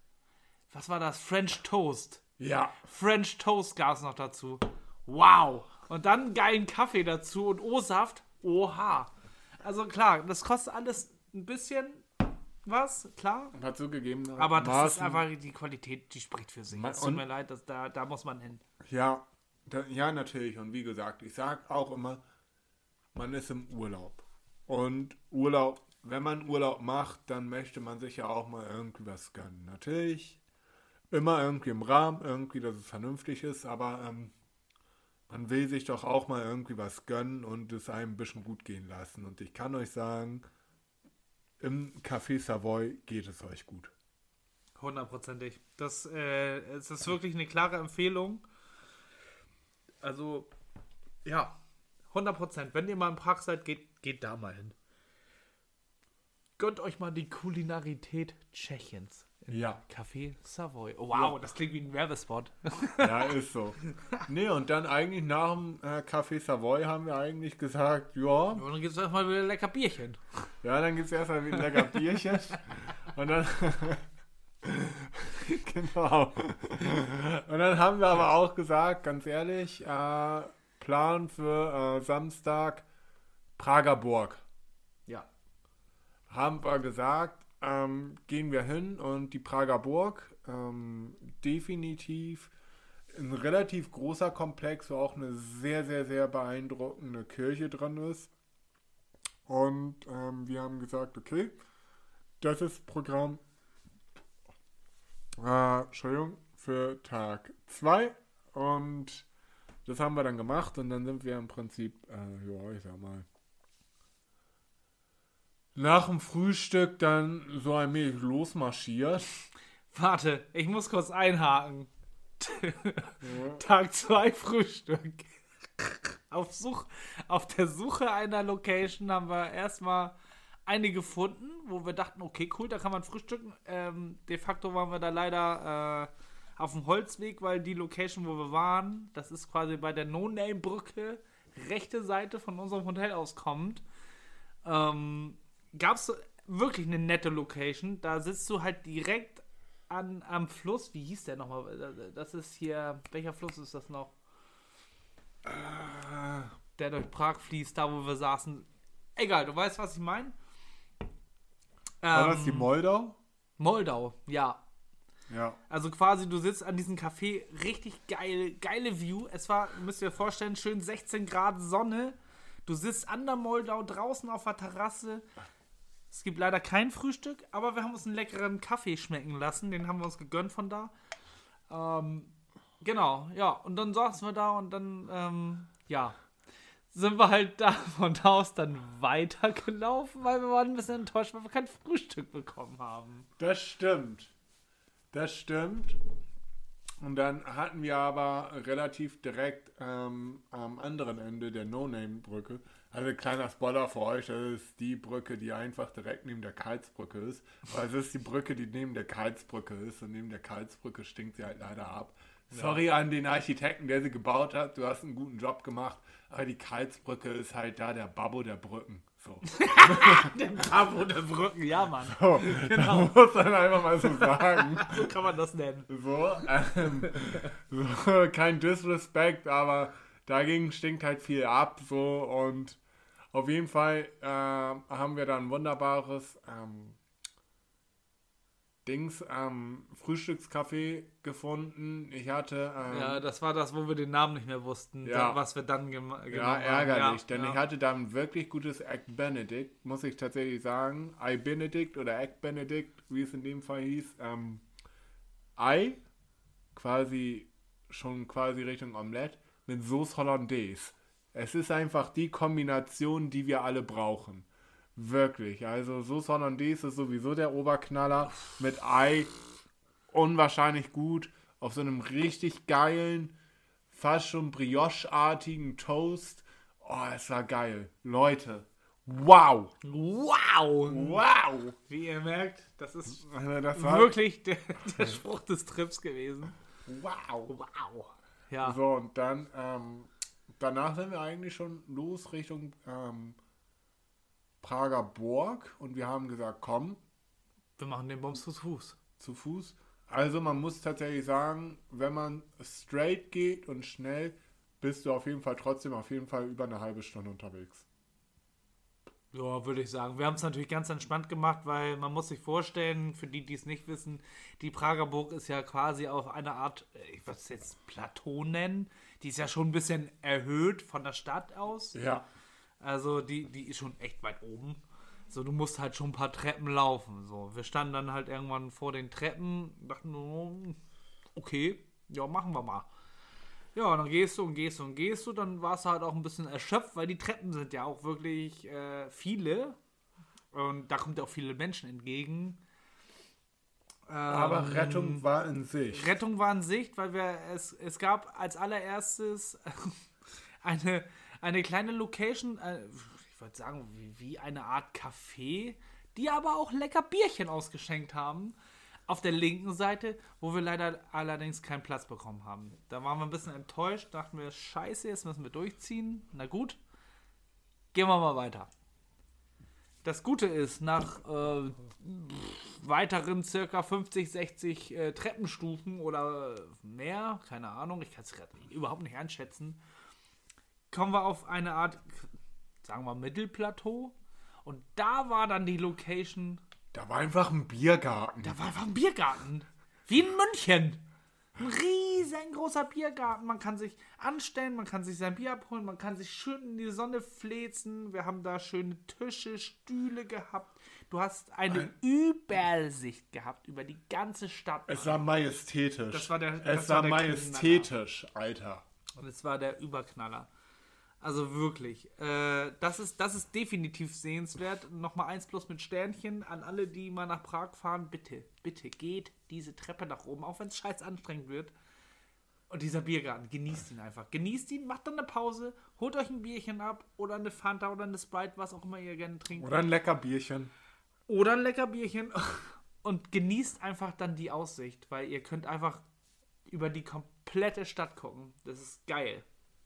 S1: was war das? French Toast.
S2: Ja.
S1: French Toast gab es noch dazu. Wow. Und dann geilen Kaffee dazu und O-Saft. Oha. Also klar, das kostet alles ein bisschen was, klar.
S2: Hat zugegeben.
S1: Aber das ist
S2: Maßen-
S1: einfach die Qualität, die spricht für sich.
S2: Ma-
S1: Es tut
S2: und-
S1: mir leid, dass da, da muss man hin.
S2: Ja, da, ja, natürlich. Und wie gesagt, ich sage auch immer, man ist im Urlaub. Und Urlaub, wenn man Urlaub macht, dann möchte man sich ja auch mal irgendwie was gönnen. Natürlich immer irgendwie im Rahmen, irgendwie, dass es vernünftig ist, aber ähm, man will sich doch auch mal irgendwie was gönnen und es einem ein bisschen gut gehen lassen. Und ich kann euch sagen, im Café Savoy geht es euch gut.
S1: Hundertprozentig. Das äh, es ist wirklich eine klare Empfehlung. Also, ja, hundert Prozent. Wenn ihr mal in Prag seid, geht, geht da mal hin. Gönnt euch mal die Kulinarität Tschechiens.
S2: Ja.
S1: Café Savoy. Oh, wow, ja. Das klingt wie ein Werbespot.
S2: Ja, ist so. Nee, und dann eigentlich nach dem äh, Café Savoy haben wir eigentlich gesagt, ja. Und
S1: dann gibt es erstmal wieder lecker Bierchen.
S2: Ja, dann gibt es erstmal wieder lecker Bierchen. Und dann... Genau. Und dann haben wir aber auch gesagt, ganz ehrlich, äh, Plan für äh, Samstag Prager Burg.
S1: Ja.
S2: Haben wir gesagt, ähm, gehen wir hin und die Prager Burg, ähm, definitiv ein relativ großer Komplex, wo auch eine sehr, sehr, sehr beeindruckende Kirche drin ist. Und ähm, wir haben gesagt, okay, das ist Programm Äh, Entschuldigung, für Tag zwei und das haben wir dann gemacht und dann sind wir im Prinzip, äh, ja, ich sag mal, nach dem Frühstück dann so ein wenig losmarschiert.
S1: Warte, ich muss kurz einhaken. Ja. Tag zwei Frühstück. Auf, Such, auf der Suche einer Location haben wir erstmal eine gefunden, wo wir dachten, okay, cool, da kann man frühstücken. Ähm, de facto waren wir da leider äh, auf dem Holzweg, weil die Location, wo wir waren, das ist quasi bei der No-Name-Brücke, rechte Seite von unserem Hotel aus kommt. Ähm, Gab es wirklich eine nette Location. Da sitzt du halt direkt an, am Fluss. Wie hieß der nochmal? Das ist hier, welcher Fluss ist das noch? Äh, der durch Prag fließt, da wo wir saßen. Egal, du weißt, was ich meine?
S2: War ähm, das die Moldau?
S1: Moldau, ja.
S2: Ja.
S1: Also quasi, du sitzt an diesem Café, richtig geil, geile View. Es war, müsst ihr euch vorstellen, schön sechzehn Grad Sonne. Du sitzt an der Moldau draußen auf der Terrasse. Es gibt leider kein Frühstück, aber wir haben uns einen leckeren Kaffee schmecken lassen. Den haben wir uns gegönnt von da. Ähm, genau, ja. Und dann saßen wir da und dann, ähm, ja... sind wir halt da von da aus dann weitergelaufen, weil wir waren ein bisschen enttäuscht, weil wir kein Frühstück bekommen haben.
S2: Das stimmt. Das stimmt. Und dann hatten wir aber relativ direkt ähm, am anderen Ende der No-Name-Brücke, also kleiner Spoiler für euch, das ist die Brücke, die einfach direkt neben der Karlsbrücke ist. Weil es ist die Brücke, die neben der Karlsbrücke ist und neben der Karlsbrücke stinkt sie halt leider ab. Sorry ja. an den Architekten, der sie gebaut hat. Du hast einen guten Job gemacht. Aber die Karlsbrücke ist halt da der Babbo der Brücken. So.
S1: Der Babbo der Brücken, ja, Mann.
S2: So, genau. Muss man einfach mal so sagen.
S1: So kann man das nennen.
S2: So, ähm, so, kein Disrespect, aber dagegen stinkt halt viel ab. So, und auf jeden Fall äh, haben wir dann ein wunderbares ähm, Dings am ähm, Frühstückscafé gefunden. Ich hatte... Ähm,
S1: ja, das war das, wo wir den Namen nicht mehr wussten,
S2: ja,
S1: was wir dann gem- gemacht
S2: ja, haben. Ja, ärgerlich, denn
S1: ja.
S2: ich hatte da ein wirklich gutes Egg Benedict, muss ich tatsächlich sagen. Ei Benedict oder Egg Benedict, wie es in dem Fall hieß. Ähm, Ei, quasi schon quasi Richtung Omelette, mit Sauce Hollandaise. Es ist einfach die Kombination, die wir alle brauchen. Wirklich, also Sauce Hollandaise ist sowieso der Oberknaller. Mit Ei unwahrscheinlich gut. Auf so einem richtig geilen, fast schon Brioche-artigen Toast. Oh, es war geil. Leute, wow.
S1: Wow.
S2: Wow.
S1: Wie ihr merkt, das ist
S2: also das war
S1: wirklich der, der Spruch des Trips gewesen.
S2: Wow.
S1: Wow. Ja.
S2: So, und dann, ähm, danach sind wir eigentlich schon los Richtung, ähm, Prager Burg und wir haben gesagt, komm.
S1: Wir machen den Bums zu Fuß.
S2: Zu Fuß. Also man muss tatsächlich sagen, wenn man straight geht und schnell, bist du auf jeden Fall trotzdem auf jeden Fall über eine halbe Stunde unterwegs.
S1: Ja, würde ich sagen. Wir haben es natürlich ganz entspannt gemacht, weil man muss sich vorstellen, für die, die es nicht wissen, die Prager Burg ist ja quasi auf eine Art, ich würde es jetzt Plateau nennen, die ist ja schon ein bisschen erhöht von der Stadt aus.
S2: Ja.
S1: Also die, die ist schon echt weit oben. So, du musst halt schon ein paar Treppen laufen. So, wir standen dann halt irgendwann vor den Treppen, dachten, oh, okay, ja, machen wir mal. Ja, und dann gehst du und gehst du und gehst du, dann warst du halt auch ein bisschen erschöpft, weil die Treppen sind ja auch wirklich äh, viele. Und da kommt ja auch viele Menschen entgegen. Ähm,
S2: Aber Rettung war in Sicht.
S1: Rettung war in Sicht, weil wir es, es gab als allererstes eine Eine kleine Location, äh, ich würde sagen, wie, wie eine Art Café, die aber auch lecker Bierchen ausgeschenkt haben. auf der linken Seite, wo wir leider allerdings keinen Platz bekommen haben. Da waren wir ein bisschen enttäuscht, dachten wir, scheiße, jetzt müssen wir durchziehen. Na gut, gehen wir mal weiter. Das Gute ist, nach äh, weiteren circa fünfzig, sechzig äh, Treppenstufen oder mehr, keine Ahnung, ich kann es gerade überhaupt nicht einschätzen, kommen wir auf eine Art, sagen wir, Mittelplateau. Und da war dann die Location.
S2: Da war einfach ein Biergarten.
S1: Da war einfach ein Biergarten. Wie in München. Ein riesengroßer Biergarten. Man kann sich anstellen, man kann sich sein Bier abholen, man kann sich schön in die Sonne fläzen. Wir haben da schöne Tische, Stühle gehabt. Du hast eine
S2: Ein
S1: Übersicht gehabt über die ganze Stadt.
S2: Es war majestätisch.
S1: Das war der,
S2: es
S1: das
S2: war,
S1: war der
S2: majestätisch,
S1: Knaller.
S2: Alter.
S1: Und es war der Überknaller. Also wirklich, äh, das ist, das ist definitiv sehenswert. Nochmal eins plus mit Sternchen an alle, die mal nach Prag fahren. Bitte, bitte geht diese Treppe nach oben, auch wenn es scheiß anstrengend wird. Und dieser Biergarten, genießt ihn einfach. Genießt ihn, macht dann eine Pause, holt euch ein Bierchen ab oder eine Fanta oder eine Sprite, was auch immer ihr gerne trinkt.
S2: Oder ein lecker Bierchen.
S1: Oder ein lecker Bierchen. Und genießt einfach dann die Aussicht, weil ihr könnt einfach über die komplette Stadt gucken. Das ist geil.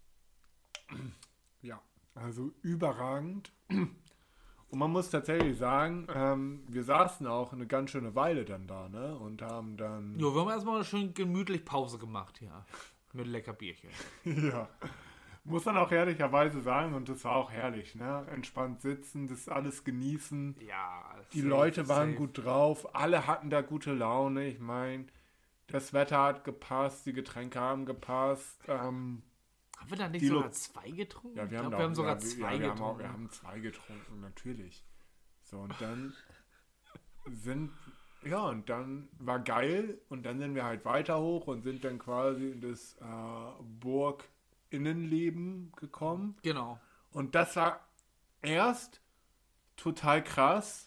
S2: Ja, also überragend. Und man muss tatsächlich sagen, ähm, wir saßen auch eine ganz schöne Weile dann da, ne? Und haben dann...
S1: Jo, wir haben erstmal schön gemütlich Pause gemacht hier. Mit lecker Bierchen.
S2: Ja. Muss man auch ehrlicherweise sagen, und das war auch herrlich, ne? Entspannt sitzen, das alles genießen.
S1: Ja.
S2: Die
S1: safe,
S2: Leute waren
S1: safe.
S2: gut drauf, alle hatten da gute Laune. Ich meine, das Wetter hat gepasst, die Getränke haben gepasst. Ähm,
S1: Haben wir da nicht
S2: die
S1: sogar
S2: Lo-
S1: zwei getrunken?
S2: Ja, wir
S1: ich
S2: haben,
S1: glaub,
S2: da
S1: wir
S2: auch-
S1: haben sogar
S2: ja, wir-
S1: zwei
S2: ja, wir haben auch,
S1: getrunken.
S2: wir haben zwei getrunken, natürlich. So, und dann sind, ja, und dann war geil und dann sind wir halt weiter hoch und sind dann quasi in das äh, Burg-Innenleben gekommen.
S1: Genau.
S2: Und das war erst total krass,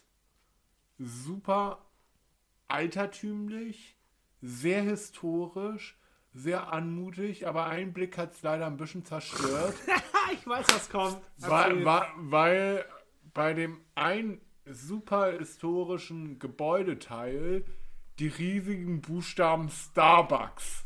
S2: super altertümlich, sehr historisch, sehr anmutig, aber ein Blick hat es leider ein bisschen zerstört.
S1: ich weiß, was kommt.
S2: Weil, weil, weil bei dem einen super historischen Gebäudeteil die riesigen Buchstaben Starbucks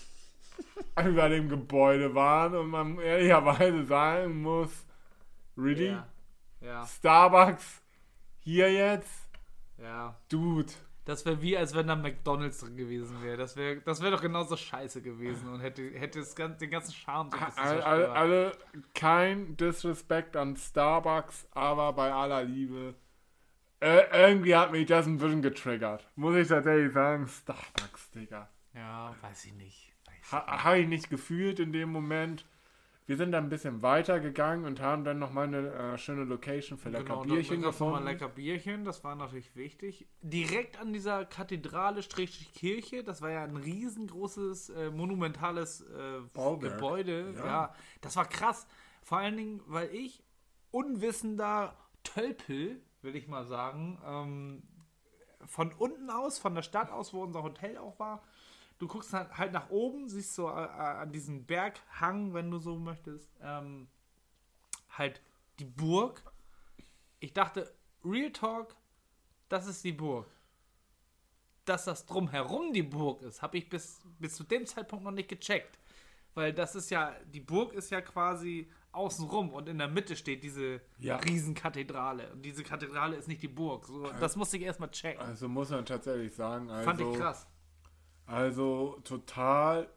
S2: über dem Gebäude waren und man ehrlicherweise sagen muss, really?
S1: Ja. Ja.
S2: Starbucks hier jetzt?
S1: Ja.
S2: Dude.
S1: Das wäre wie, als wenn da McDonalds drin gewesen wäre. Das wäre das wär doch genauso scheiße gewesen und hätte, hätte das ganze, den ganzen Charme so ein bisschen
S2: Alle, alle, alle, kein Disrespect an Starbucks, aber bei aller Liebe, äh, irgendwie hat mich das ein bisschen getriggert. Muss ich tatsächlich sagen, Starbucks, Digga.
S1: Ja, weiß ich nicht. Weiß
S2: Ha, Habe ich nicht gefühlt in dem Moment. Wir sind dann ein bisschen weiter gegangen und haben dann nochmal eine äh, schöne Location für lecker
S1: Genau,
S2: Bierchen
S1: da gab's noch mal
S2: gefunden.
S1: lecker Bierchen, das war natürlich wichtig. Direkt an dieser Kathedrale Strich Kirche, das war ja ein riesengroßes, äh, monumentales äh,
S2: Bauwerk.
S1: Gebäude.
S2: Ja.
S1: Ja. Das war krass. Vor allen Dingen, weil ich unwissender Tölpel, will ich mal sagen, ähm, von unten aus, von der Stadt aus, wo unser Hotel auch war, du guckst halt, halt nach oben, siehst so äh, an diesen Berghang, wenn du so möchtest, ähm, halt die Burg. Ich dachte, Real Talk, das ist die Burg. Dass das drumherum die Burg ist, habe ich bis, bis zu dem Zeitpunkt noch nicht gecheckt. Weil das ist ja, die Burg ist ja quasi außenrum und in der Mitte steht diese
S2: Ja.
S1: Riesenkathedrale. Und diese Kathedrale ist nicht die Burg. So, das musste ich erstmal checken.
S2: Also muss man tatsächlich sagen, also,
S1: Fand ich krass.
S2: also total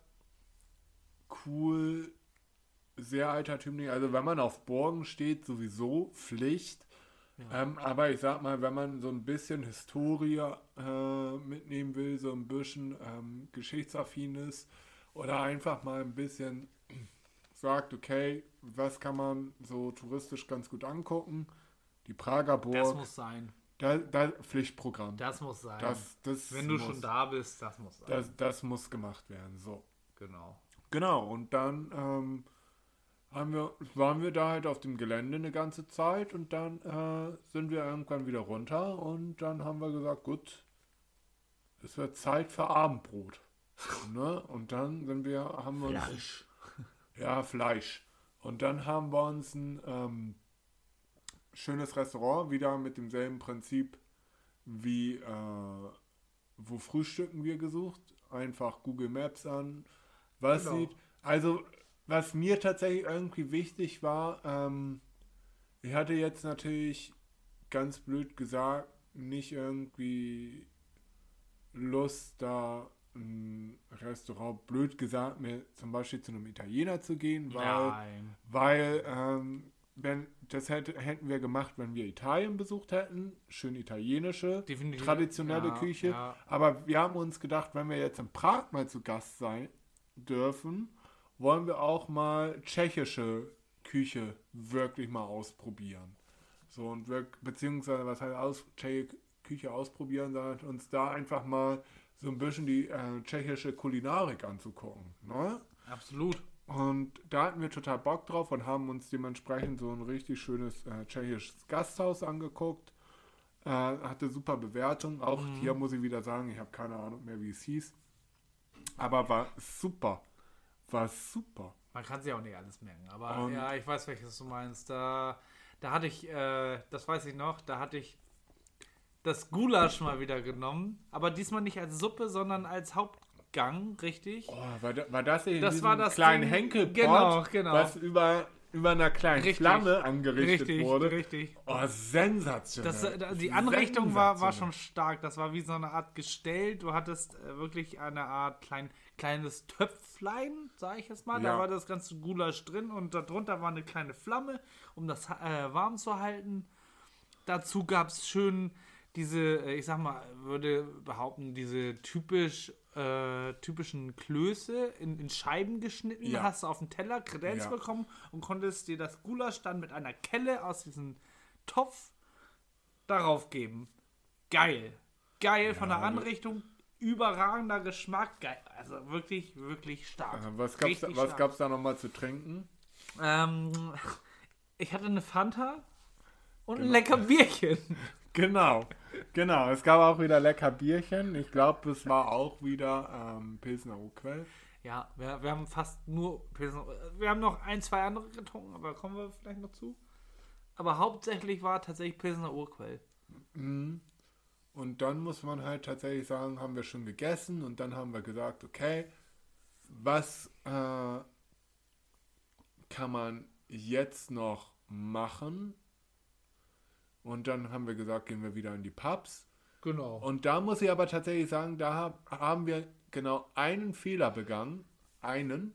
S2: cool, sehr altertümlich. Also wenn man auf Burgen steht, sowieso Pflicht.
S1: Ja.
S2: Ähm, aber ich sag mal, wenn man so ein bisschen Historie äh, mitnehmen will, so ein bisschen ähm, geschichtsaffin ist oder einfach mal ein bisschen sagt, okay, was kann man so touristisch ganz gut angucken? Die Prager
S1: Das
S2: Burg,
S1: muss sein.
S2: da, da, Pflichtprogramm.
S1: Das muss sein.
S2: Das, das
S1: Wenn du
S2: muss,
S1: schon da bist, das muss sein.
S2: Das, das muss gemacht werden, so.
S1: Genau.
S2: Genau, und dann ähm, haben wir, waren wir da halt auf dem Gelände eine ganze Zeit und dann äh, sind wir irgendwann wieder runter und dann haben wir gesagt, gut, es wird Zeit für Abendbrot. Ne? Und dann sind wir, haben wir uns,
S1: Fleisch.
S2: ja, Fleisch. Und dann haben wir uns ein ähm, schönes Restaurant, wieder mit demselben Prinzip wie, äh, wo frühstücken wir gesucht? Einfach Google Maps an. Was
S1: Genau.
S2: sieht. Also, was mir tatsächlich irgendwie wichtig war, ähm, ich hatte jetzt natürlich ganz blöd gesagt, nicht irgendwie Lust, da ein Restaurant, blöd gesagt, mir zum Beispiel zu einem Italiener zu gehen, weil,
S1: Nein.
S2: weil ähm, wenn, das hätte, hätten wir gemacht, wenn wir Italien besucht hätten, schön italienische,
S1: Definitiv.
S2: traditionelle
S1: Ja,
S2: Küche,
S1: ja.
S2: aber wir haben uns gedacht, wenn wir jetzt in Prag mal zu Gast sein dürfen, wollen wir auch mal tschechische Küche wirklich mal ausprobieren. So und wir, beziehungsweise was heißt aus, tschechische Küche ausprobieren, sondern uns da einfach mal so ein bisschen die äh, tschechische Kulinarik anzugucken. Ne?
S1: Absolut.
S2: Und da hatten wir total Bock drauf und haben uns dementsprechend so ein richtig schönes äh, tschechisches Gasthaus angeguckt. Äh, hatte super Bewertung. Auch
S1: Mhm.
S2: hier muss ich wieder sagen, ich habe keine Ahnung mehr, wie es hieß. Aber war super. War super.
S1: Man kann sich auch nicht alles merken. Aber
S2: Und-
S1: ja, ich weiß, welches du meinst. Da, da hatte ich, äh, das weiß ich noch, da hatte ich das Gulasch mal wieder genommen. Aber diesmal nicht als Suppe, sondern als Hauptgang, richtig?
S2: Oh, war, da, war das in
S1: Das
S2: diesem
S1: war das
S2: kleinen
S1: Ding-
S2: Henkelpot,
S1: genau, genau.
S2: was über, über einer kleinen
S1: Richtig.
S2: Flamme angerichtet
S1: Richtig,
S2: wurde?
S1: richtig.
S2: Oh, sensationell.
S1: Das, äh, die Anrichtung war, war schon
S2: Sensationell.
S1: stark. Das war wie so eine Art Gestell. Du hattest äh, wirklich eine Art klein, kleines Töpflein, sage ich jetzt mal.
S2: Ja.
S1: Da war das ganze Gulasch drin und darunter war eine kleine Flamme, um das äh, warm zu halten. Dazu gab es schön diese, äh, ich sag mal, würde behaupten, diese typisch äh, typischen Klöße in, in Scheiben geschnitten.
S2: Ja.
S1: Hast du auf dem Teller Kredenz
S2: Ja.
S1: bekommen und konntest dir das Gulasch dann mit einer Kelle aus diesem Topf darauf geben. Geil. Geil von der
S2: aber-
S1: Anrichtung. Überragender Geschmack. Geil. Also wirklich, wirklich stark.
S2: Äh, Was gab's,
S1: Richtig
S2: da, was
S1: stark.
S2: gab's da nochmal zu trinken?
S1: Ähm, ich hatte eine Fanta und ein
S2: Genau.
S1: lecker Bierchen.
S2: Genau, genau. Es gab auch wieder lecker Bierchen. Ich glaube, es war auch wieder ähm, Pilsner Urquell.
S1: Ja, wir, wir haben fast nur Pilsen. Wir haben noch ein, zwei andere getrunken, aber kommen wir vielleicht noch zu. Aber hauptsächlich war tatsächlich Pilsner Urquell.
S2: Mhm. Und dann muss man halt tatsächlich sagen, haben wir schon gegessen und dann haben wir gesagt, okay, was äh, kann man jetzt noch machen? Und dann haben wir gesagt, gehen wir wieder in die Pubs.
S1: Genau.
S2: Und da muss ich aber tatsächlich sagen, da hab, haben wir genau einen Fehler begangen. Einen.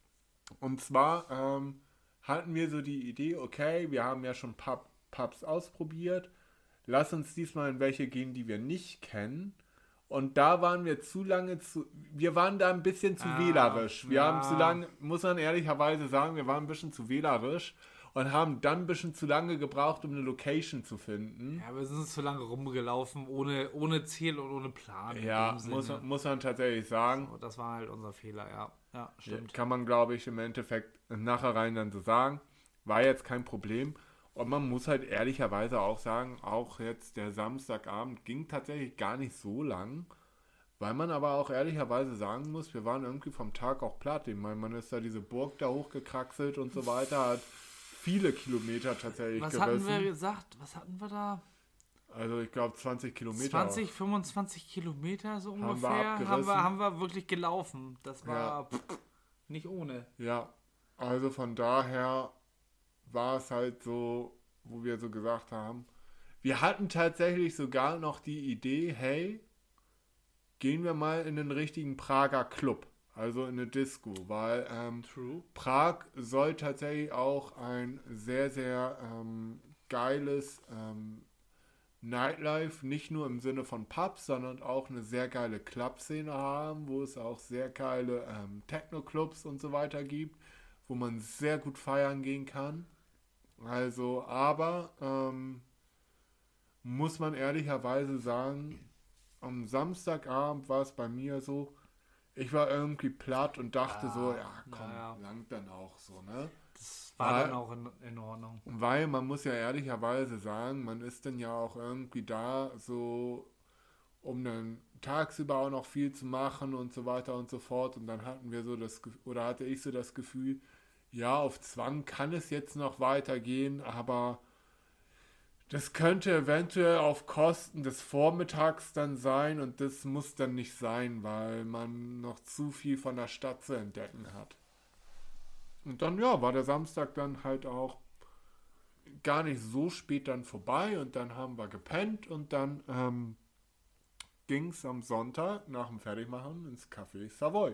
S2: Und zwar ähm, hatten wir so die Idee, okay, wir haben ja schon Pub, Pubs ausprobiert. Lass uns diesmal in welche gehen, die wir nicht kennen. Und da waren wir zu lange zu. Wir waren da ein bisschen zu
S1: Ah,
S2: wählerisch. Wir
S1: ja.
S2: haben zu lange, muss man ehrlicherweise sagen, wir waren ein bisschen zu wählerisch und haben dann ein bisschen zu lange gebraucht, um eine Location zu finden.
S1: Ja, wir sind zu lange rumgelaufen, ohne, ohne Ziel und ohne Plan. in
S2: Ja,
S1: dem Sinne.
S2: muss, man- muss man tatsächlich sagen.
S1: So, das war halt unser Fehler, ja. Ja, stimmt.
S2: Kann man, glaube ich, im Endeffekt im Nachhinein dann so sagen. War jetzt kein Problem. Und man muss halt ehrlicherweise auch sagen, auch jetzt der Samstagabend ging tatsächlich gar nicht so lang. Weil man aber auch ehrlicherweise sagen muss, wir waren irgendwie vom Tag auch platt. Ich meine, man ist da diese Burg da hochgekraxelt und so weiter, hat viele Kilometer tatsächlich
S1: Was
S2: gerissen.
S1: hatten wir gesagt? Was hatten wir da?
S2: Also ich glaube zwanzig Kilometer.
S1: zwanzig, fünfundzwanzig Kilometer so
S2: Haben wir
S1: ungefähr. Haben
S2: abgerissen.
S1: wir, haben wir wirklich gelaufen. Das war
S2: Ja.
S1: pff, nicht ohne.
S2: Ja, also von daher war es halt so, wo wir so gesagt haben, wir hatten tatsächlich sogar noch die Idee, hey, gehen wir mal in den richtigen Prager Club, also in eine Disco, weil ähm,
S1: True.
S2: Prag soll tatsächlich auch ein sehr, sehr ähm, geiles ähm, Nightlife, nicht nur im Sinne von Pubs, sondern auch eine sehr geile Clubszene haben, wo es auch sehr geile ähm, Techno-Clubs und so weiter gibt, wo man sehr gut feiern gehen kann. Also, aber ähm, muss man ehrlicherweise sagen, am Samstagabend war es bei mir so, ich war irgendwie platt und dachte
S1: Ja,
S2: so, ja komm,
S1: ja, ja.
S2: langt dann auch so, ne?
S1: Das war
S2: Weil-
S1: dann auch in, in Ordnung.
S2: Weil man muss ja ehrlicherweise sagen, man ist dann ja auch irgendwie da so, um dann tagsüber auch noch viel zu machen und so weiter und so fort. Und dann hatten wir so das, Ge- oder hatte ich so das Gefühl, ja, auf Zwang kann es jetzt noch weitergehen, aber Das könnte eventuell auf Kosten des Vormittags dann sein und das muss dann nicht sein, weil man noch zu viel von der Stadt zu entdecken hat. Und dann, ja, war der Samstag dann halt auch gar nicht so spät dann vorbei und dann haben wir gepennt und dann ähm, ging es am Sonntag nach dem Fertigmachen ins Café Savoy.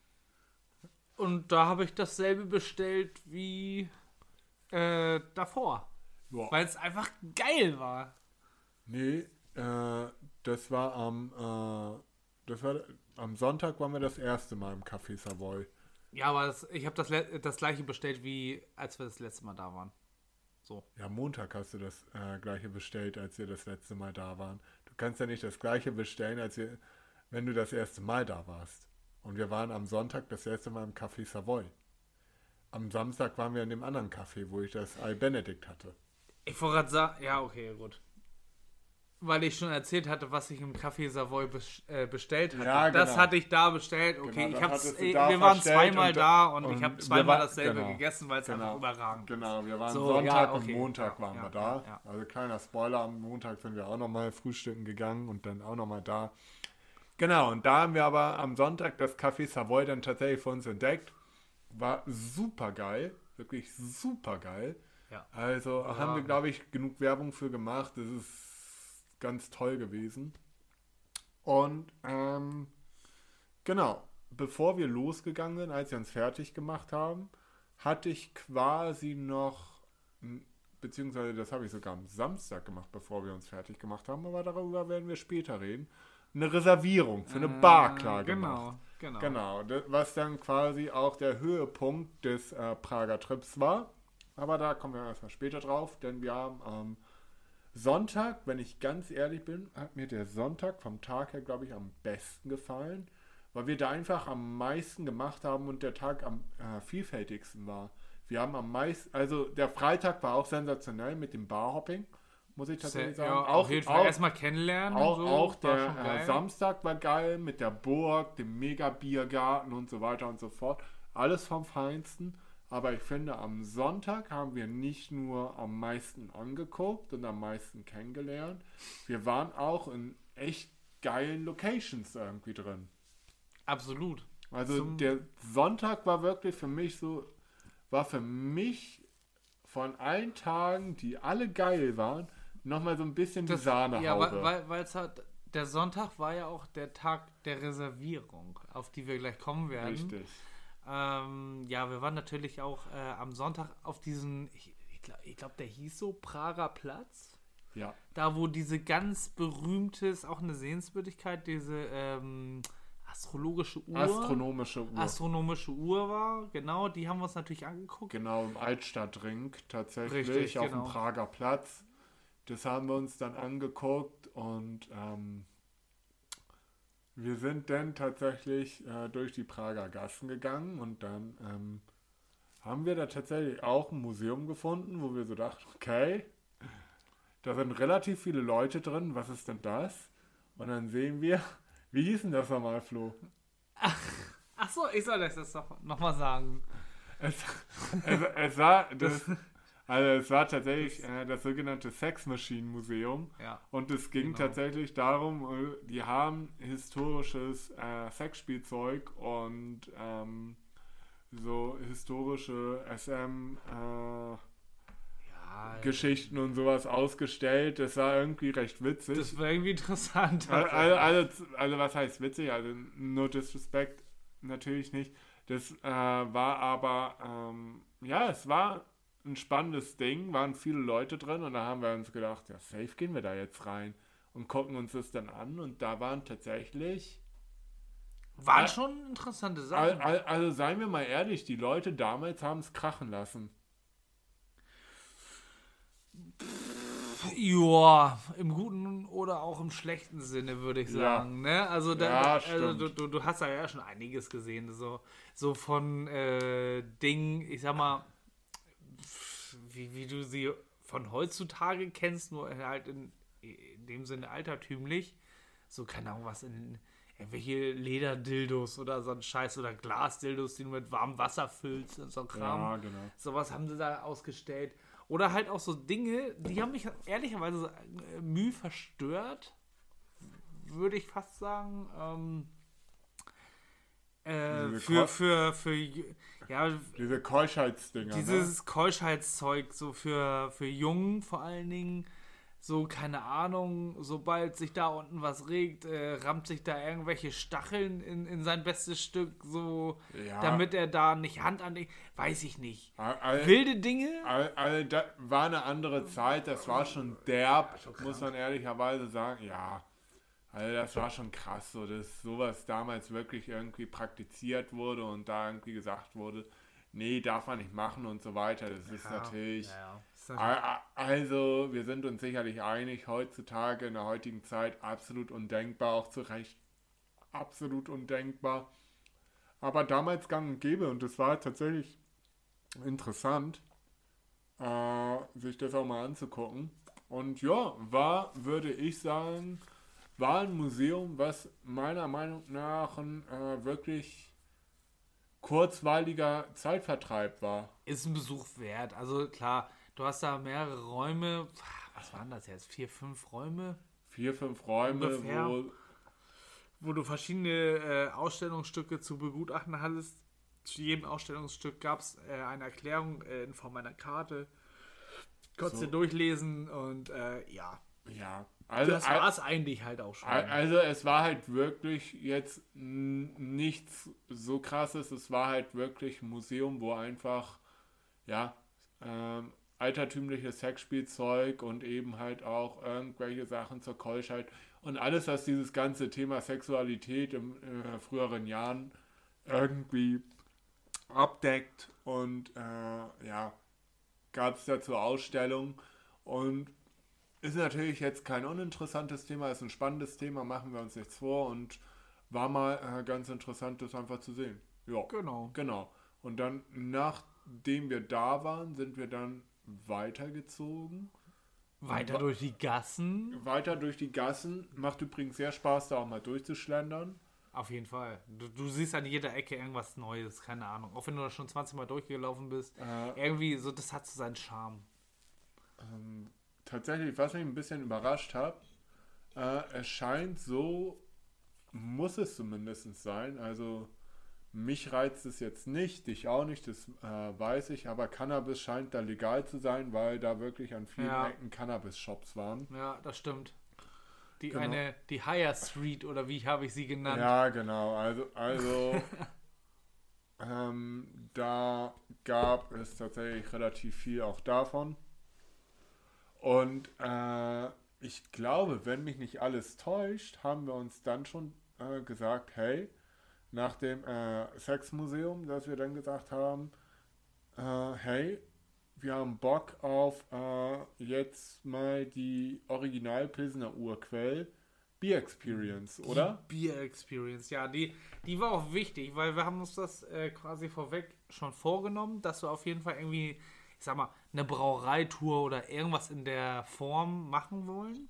S1: Und da habe ich dasselbe bestellt wie äh, davor.
S2: Boah.
S1: Weil es einfach geil war.
S2: Nee, äh, das war am äh, das war am Sonntag waren wir das erste Mal im Café Savoy.
S1: Ja, aber das, ich habe das, das gleiche bestellt, wie als wir das letzte Mal da waren. So.
S2: Ja, Montag hast du das äh, gleiche bestellt, als wir das letzte Mal da waren. Du kannst ja nicht das gleiche bestellen, als wir, wenn du das erste Mal da warst. Und wir waren am Sonntag das erste Mal im Café Savoy. Am Samstag waren wir in dem anderen Café, wo ich das Al Benedict hatte.
S1: Ich wollte gerade sagen, ja, okay, gut. Weil ich schon erzählt hatte, was ich im Café Savoy bes- äh, bestellt hatte.
S2: Ja, genau.
S1: Das hatte ich da bestellt. Okay,
S2: Genau,
S1: ich
S2: das
S1: hab's,
S2: hattest du
S1: äh,
S2: da
S1: wir waren
S2: verstellt
S1: zweimal
S2: und-
S1: da und,
S2: und
S1: ich habe
S2: wir
S1: zweimal
S2: war-
S1: dasselbe
S2: genau,
S1: gegessen, weil es
S2: genau,
S1: einfach überragend ist.
S2: Genau, wir waren
S1: So,
S2: Sonntag
S1: ja, okay.
S2: und Montag
S1: Ja,
S2: waren
S1: ja,
S2: wir da.
S1: ja, ja.
S2: Also kleiner Spoiler, am Montag sind wir auch nochmal frühstücken gegangen und dann auch nochmal da. Genau, und da haben wir aber am Sonntag das Café Savoy dann tatsächlich für uns entdeckt. War super geil, wirklich super geil.
S1: Ja.
S2: Also
S1: Ja.
S2: haben wir, glaube ich, genug Werbung für gemacht. Das ist ganz toll gewesen. Und ähm, genau, bevor wir losgegangen sind, als wir uns fertig gemacht haben, hatte ich quasi noch, m, beziehungsweise das habe ich sogar am Samstag gemacht, bevor wir uns fertig gemacht haben, aber darüber werden wir später reden, eine Reservierung für eine Bar klar gemacht.
S1: Genau, genau.
S2: Genau, das, was dann quasi auch der Höhepunkt des äh, Prager Trips war. Aber da kommen wir erstmal später drauf, denn wir haben am Sonntag, wenn ich ganz ehrlich bin, hat mir der Sonntag vom Tag her, glaube ich, am besten gefallen, weil wir da einfach am meisten gemacht haben und der Tag am äh, vielfältigsten war. Wir haben am meisten, also der Freitag war auch sensationell mit dem Barhopping, muss ich tatsächlich
S1: Ja,
S2: sagen.
S1: auf jeden Fall
S2: auch,
S1: erstmal kennenlernen.
S2: auch,
S1: so,
S2: auch
S1: war
S2: der
S1: schon
S2: äh,
S1: geil.
S2: Samstag war geil mit der Burg, dem Mega-Biergarten und so weiter und so fort. Alles vom Feinsten. Aber ich finde, am Sonntag haben wir nicht nur am meisten angeguckt und am meisten kennengelernt. Wir waren auch in echt geilen Locations irgendwie drin.
S1: Absolut.
S2: Also
S1: Zum-
S2: der Sonntag war wirklich für mich so, war für mich von allen Tagen, die alle geil waren, nochmal so ein bisschen die
S1: Das,
S2: Sahnehaube.
S1: ja, weil, weil weil's halt, der Sonntag war ja auch der Tag der Reservierung, auf die wir gleich kommen werden.
S2: Richtig.
S1: Ähm, ja, wir waren natürlich auch äh, am Sonntag auf diesen, ich, ich glaube, ich glaub, der hieß so Prager Platz.
S2: Ja.
S1: Da, wo diese ganz berühmte, ist auch eine Sehenswürdigkeit, diese ähm, astrologische Uhr.
S2: Astronomische Uhr.
S1: Astronomische Uhr war, genau, die haben wir uns natürlich angeguckt.
S2: Genau, im Altstadtring tatsächlich,
S1: Richtig,
S2: auf
S1: genau.
S2: dem Prager Platz. Das haben wir uns dann angeguckt und ähm, wir sind dann tatsächlich äh, durch die Prager Gassen gegangen und dann ähm, haben wir da tatsächlich auch ein Museum gefunden, wo wir so dachten, okay, da sind relativ viele Leute drin, was ist denn das? Und dann sehen wir, wie hieß denn das nochmal, Flo?
S1: Ach so, ich soll das jetzt noch, noch mal sagen.
S2: Es, es, es war das, also es war tatsächlich äh, das sogenannte Sex Machine Museum
S1: Ja.
S2: und es ging
S1: Genau.
S2: tatsächlich darum, äh, die haben historisches äh, Sexspielzeug und ähm, so historische S M äh,
S1: Ja,
S2: Geschichten und sowas ausgestellt. Das war irgendwie recht witzig.
S1: das war irgendwie interessant.
S2: Also, also, also, also was heißt witzig? Also no disrespect, natürlich nicht. Das äh, war aber, ähm, ja, es war ein spannendes Ding, waren viele Leute drin und da haben wir uns gedacht, ja, safe gehen wir da jetzt rein und gucken uns das dann an und da waren tatsächlich,
S1: Waren
S2: Ja.
S1: schon interessante
S2: al,
S1: Sachen.
S2: al, also seien wir mal ehrlich, die Leute damals haben es krachen lassen.
S1: Ja, im guten oder auch im schlechten Sinne, würde ich
S2: Ja.
S1: sagen. Ne? Also, da,
S2: Ja,
S1: also
S2: stimmt.
S1: du, du, du hast da ja schon einiges gesehen. So, so von äh, Dingen, ich sag mal, wie, wie du sie von heutzutage kennst, nur halt in, in dem Sinne altertümlich. So, keine Ahnung, was in irgendwelche Lederdildos oder so ein Scheiß oder Glasdildos, die du mit warmem Wasser füllst und so ein Kram.
S2: Ja, genau.
S1: Sowas haben sie da ausgestellt. Oder halt auch so Dinge, die haben mich ehrlicherweise äh, müh verstört, würde ich fast sagen. Ähm, äh, für, für, für, ja,
S2: diese Keuschheitsdinger,
S1: dieses
S2: ne?
S1: Keuschheitszeug, so für, für Jungen vor allen Dingen. So, keine Ahnung, sobald sich da unten was regt, äh, rammt sich da irgendwelche Stacheln in, in sein bestes Stück, so,
S2: Ja.
S1: damit er da nicht Hand anlegt, weiß ich nicht.
S2: All, all,
S1: Wilde Dinge.
S2: all, all, das war eine andere Zeit, das war schon derb, muss man ehrlicherweise sagen. Ja, also das war schon krass, so, dass sowas damals wirklich irgendwie praktiziert wurde und da irgendwie gesagt wurde, nee, darf man nicht machen und so weiter. Das ist
S1: Ja,
S2: natürlich...
S1: ja, ja. Ist natürlich-
S2: Also, wir sind uns sicherlich einig, heutzutage in der heutigen Zeit absolut undenkbar, auch zu Recht absolut undenkbar. Aber damals gang und gäbe und es war tatsächlich interessant, äh, sich das auch mal anzugucken. Und ja, war, würde ich sagen, war ein Museum, was meiner Meinung nach ein äh, wirklich kurzweiliger Zeitvertreib war.
S1: Ist ein Besuch wert. Also klar, du hast da mehrere Räume. Was waren das jetzt? Vier, fünf Räume?
S2: Vier, fünf Räume,
S1: Ungefähr.
S2: wo
S1: Wo du verschiedene äh, Ausstellungsstücke zu begutachten hattest. Zu jedem Ausstellungsstück gab es äh, eine Erklärung äh, in Form einer Karte. Konntest
S2: So.
S1: du durchlesen und äh, ja.
S2: ja, also,
S1: Das war es eigentlich halt auch schon.
S2: also es war halt wirklich jetzt n- nichts so krasses, es war halt wirklich ein Museum, wo einfach, ja, ähm, altertümliches Sexspielzeug und eben halt auch irgendwelche Sachen zur Keuschheit und alles, was dieses ganze Thema Sexualität in äh, früheren Jahren irgendwie abdeckt und äh, ja, gab es dazu Ausstellungen und ist natürlich jetzt kein uninteressantes Thema, ist ein spannendes Thema, machen wir uns nichts vor und war mal äh, ganz interessant, das einfach zu sehen. Ja,
S1: Genau.
S2: genau. Und dann, nachdem wir da waren, sind wir dann weitergezogen.
S1: Weiter
S2: Wa-
S1: durch die Gassen.
S2: Weiter durch die Gassen. Macht übrigens sehr Spaß, da auch mal durchzuschlendern.
S1: Auf jeden Fall. Du, du siehst an jeder Ecke irgendwas Neues, keine Ahnung. Auch wenn du da schon zwanzig Mal durchgelaufen bist.
S2: Äh,
S1: Irgendwie, so, das hat so seinen Charme.
S2: ähm, tatsächlich, was mich ein bisschen überrascht hat, äh, es scheint so, muss es zumindest sein, also mich reizt es jetzt nicht, dich auch nicht, das äh, weiß ich, aber Cannabis scheint da legal zu sein, weil da wirklich an vielen
S1: Ja.
S2: Ecken Cannabis-Shops waren.
S1: Ja, das stimmt. Die
S2: Genau.
S1: eine, die Higher Street oder wie habe ich sie genannt?
S2: Ja, genau, also, also ähm, da gab es tatsächlich relativ viel auch davon. Und äh, ich glaube, wenn mich nicht alles täuscht, haben wir uns dann schon äh, gesagt, hey, nach dem äh, Sexmuseum, dass wir dann gesagt haben, äh, hey, wir haben Bock auf äh, jetzt mal die Original Pilsener Urquell Beer Experience, oder?
S1: Die Beer Experience, ja, die, die war auch wichtig, weil wir haben uns das äh, quasi vorweg schon vorgenommen, dass wir auf jeden Fall irgendwie, ich sag mal, eine Brauereitour oder irgendwas in der Form machen wollen.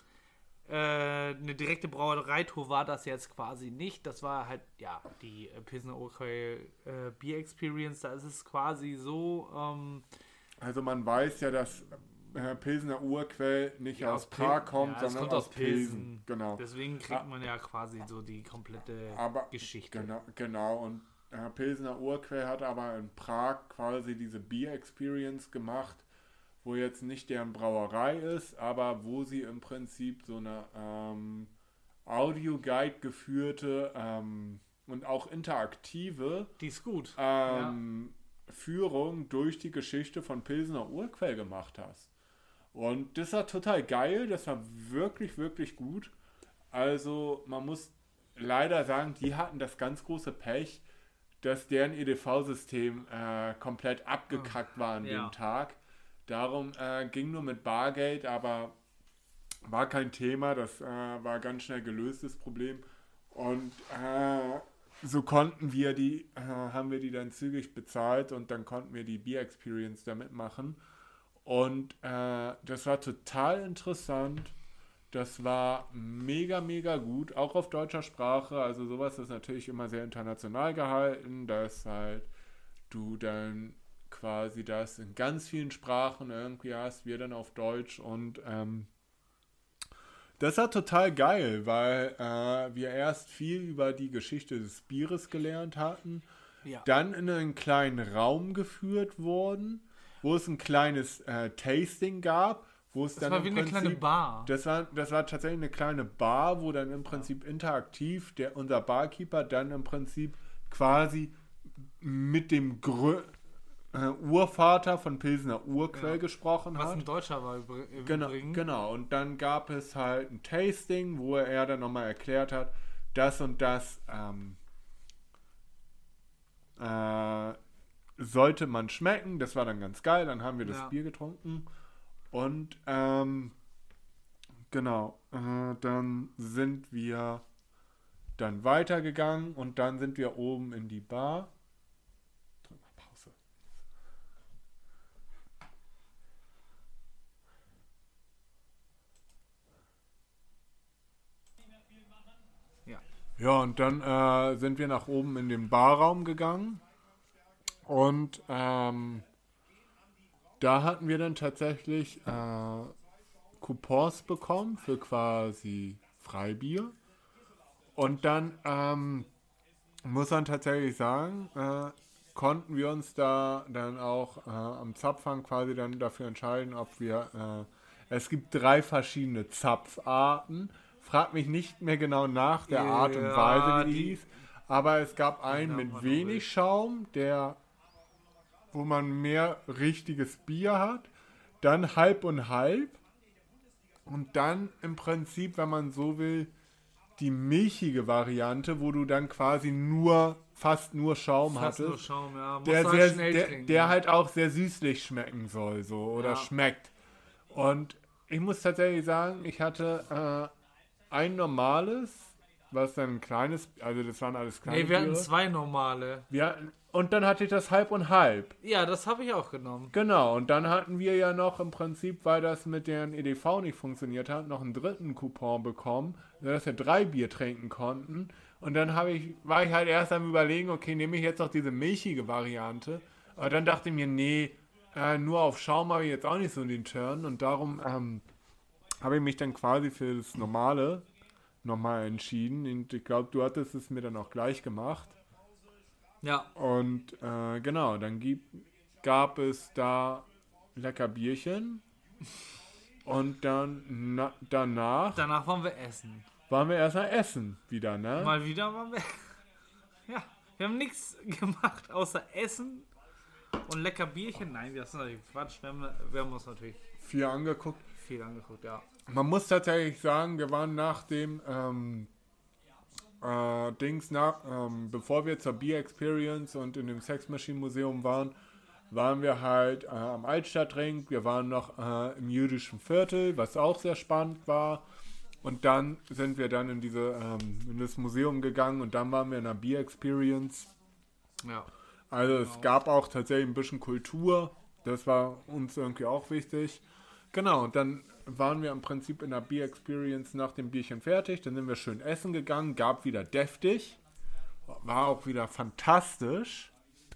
S1: Äh, eine direkte Brauereitour war das jetzt quasi nicht. Das war halt, ja, die äh, Pilsner Urquell äh, Beer Experience. Da ist es quasi so, ähm,
S2: Also man weiß ja, dass äh, Pilsener Urquell nicht
S1: ja,
S2: aus
S1: Pil-
S2: Prag kommt,
S1: ja, es
S2: sondern
S1: kommt
S2: aus
S1: aus
S2: Pilsen.
S1: Pilsen.
S2: Genau.
S1: deswegen kriegt
S2: Ah.
S1: man ja quasi so die komplette
S2: Aber
S1: Geschichte.
S2: Genau, genau. Und äh, Pilsener Urquell hat aber in Prag quasi diese Beer Experience gemacht, wo jetzt nicht deren Brauerei ist, aber wo sie im Prinzip so eine ähm, Audio-Guide geführte ähm, und auch interaktive
S1: Die ist gut.
S2: ähm, Führung durch die Geschichte von Pilsener Urquell gemacht hast. Und das war total geil, das war wirklich, wirklich gut. Also man muss leider sagen, die hatten das ganz große Pech, dass deren E D V-System äh, komplett abgekackt war an
S1: Ja.
S2: dem Tag. Darum äh, ging nur mit Bargeld, aber war kein Thema, das äh, war ganz schnell gelöst, das Problem. Und äh, so konnten wir die, äh, haben wir die dann zügig bezahlt und dann konnten wir die Beer Experience damit machen. Und äh, das war total interessant. Das war mega, mega gut, auch auf deutscher Sprache. Also sowas ist natürlich immer sehr international gehalten, dass halt du dann quasi das in ganz vielen Sprachen irgendwie hast, wir dann auf Deutsch und ähm, das war total geil, weil äh, wir erst viel über die Geschichte des Bieres gelernt hatten,
S1: Ja.
S2: dann in einen kleinen Raum geführt wurden, wo es ein kleines äh, Tasting gab, wo es
S1: Das
S2: dann
S1: war
S2: im
S1: wie eine
S2: Prinzip,
S1: kleine Bar.
S2: Das war, das war tatsächlich eine kleine Bar, wo dann im Prinzip interaktiv der, unser Barkeeper dann im Prinzip quasi mit dem Grö äh, Urvater von Pilsener Urquell
S1: Ja.
S2: gesprochen
S1: Was
S2: hat.
S1: ein Deutscher war übr-
S2: Genau,
S1: übrigens.
S2: genau. Und dann gab es halt ein Tasting, wo er dann nochmal erklärt hat, das und das ähm, äh, sollte man schmecken. Das war dann ganz geil. Dann haben wir das
S1: Ja.
S2: Bier getrunken. Und ähm, genau, äh, dann sind wir dann weitergegangen und dann sind wir oben in die Bar. Drück mal Pause.
S1: Ja.
S2: Ja, und dann äh, sind wir nach oben in den Barraum gegangen und ähm, da hatten wir dann tatsächlich äh, Coupons bekommen für quasi Freibier. Und dann ähm, muss man tatsächlich sagen, äh, konnten wir uns da dann auch äh, am Zapfhahn quasi dann dafür entscheiden, ob wir, äh, es gibt drei verschiedene Zapfarten. Frag mich nicht mehr genau nach der Art und
S1: Ja,
S2: Weise, wie die,
S1: die-
S2: hieß. Aber es gab einen
S1: Namen
S2: mit
S1: war noch
S2: wenig
S1: wild.
S2: Schaum, der, wo man mehr richtiges Bier hat. Dann halb und halb. Und dann im Prinzip, wenn man so will, die milchige Variante, wo du dann quasi nur, fast nur Schaum
S1: Fast nur
S2: hattest.
S1: Schaum, ja. Musst
S2: Der,
S1: du halt
S2: sehr,
S1: schnell
S2: der,
S1: trinken.
S2: der halt auch sehr süßlich schmecken soll, so, oder
S1: Ja.
S2: schmeckt. Und ich muss tatsächlich sagen, ich hatte äh, ein normales, was dann ein kleines, also das waren alles kleine
S1: Nee, wir hatten
S2: Biere.
S1: zwei normale.
S2: Wir hatten, und dann hatte ich das halb und halb.
S1: Ja, das habe ich auch genommen.
S2: Genau, und dann hatten wir ja noch im Prinzip, weil das mit deren E D V nicht funktioniert hat, noch einen dritten Coupon bekommen, dass wir drei Bier trinken konnten. Und dann habe ich, war ich halt erst am Überlegen, okay, nehme ich jetzt noch diese milchige Variante. Aber dann dachte ich mir, nee, äh, nur auf Schaum habe ich jetzt auch nicht so den Turn. Und darum ähm, habe ich mich dann quasi für das Normale nochmal entschieden. Und ich glaube, du hattest es mir dann auch gleich gemacht.
S1: Ja.
S2: Und äh, genau, dann gibt, gab es da lecker Bierchen. Und dann na, danach
S1: Danach waren wir essen.
S2: waren wir erstmal essen wieder, ne?
S1: Mal wieder waren wir. Ja, wir haben nichts gemacht außer Essen und lecker Bierchen. Nein, das ist natürlich Quatsch. Wir haben, wir haben uns natürlich
S2: Vier angeguckt.
S1: viel angeguckt, ja.
S2: Man muss tatsächlich sagen, wir waren nach dem ähm, äh, Dings, nach, ähm, bevor wir zur Beer Experience und in dem Sex Machine Museum waren, waren wir halt äh, am Altstadtring. Wir waren noch äh, im jüdischen Viertel, was auch sehr spannend war. Und dann sind wir dann in diese ähm, in das Museum gegangen und dann waren wir in der Beer Experience.
S1: Ja.
S2: Also es gab auch tatsächlich ein bisschen Kultur. Das war uns irgendwie auch wichtig. Genau, und dann waren wir im Prinzip in der Beer Experience nach dem Bierchen fertig. Dann sind wir schön essen gegangen, gab wieder deftig. War auch wieder fantastisch.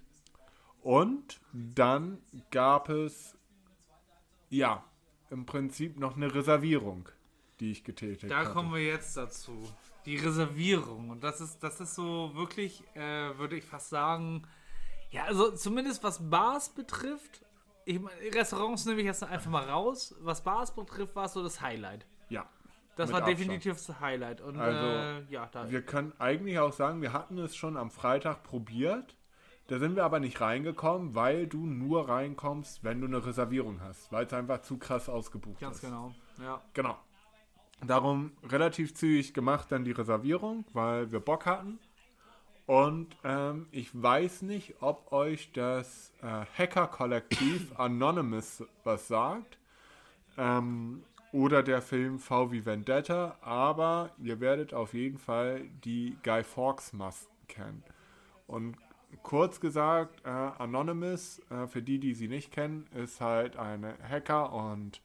S2: Und dann gab es, ja, im Prinzip noch eine Reservierung, die ich getätigt
S1: Da
S2: hatte.
S1: kommen wir jetzt dazu. Die Reservierung. Und das ist, das ist so wirklich, äh, würde ich fast sagen, ja, also zumindest was Bars betrifft, ich meine, Restaurants nehme ich jetzt einfach mal raus. Was Bars betrifft, war es so das Highlight.
S2: Ja.
S1: Das
S2: mit
S1: war
S2: Abstand.
S1: definitiv das Highlight. Und
S2: Also,
S1: äh, ja, da.
S2: Wir können eigentlich auch sagen, wir hatten es schon am Freitag probiert. Da sind wir aber nicht reingekommen, weil du nur reinkommst, wenn du eine Reservierung hast. Weil es einfach zu krass ausgebucht
S1: Ganz
S2: ist.
S1: genau. Ja.
S2: Genau. Darum relativ zügig gemacht dann die Reservierung, weil wir Bock hatten. Und ähm, ich weiß nicht, ob euch das äh, Hacker-Kollektiv Anonymous was sagt. Ähm, oder der Film V wie Vendetta. Aber ihr werdet auf jeden Fall die Guy Fawkes-Masken kennen. Und kurz gesagt, äh, Anonymous, äh, für die, die sie nicht kennen, ist halt eine Hacker- und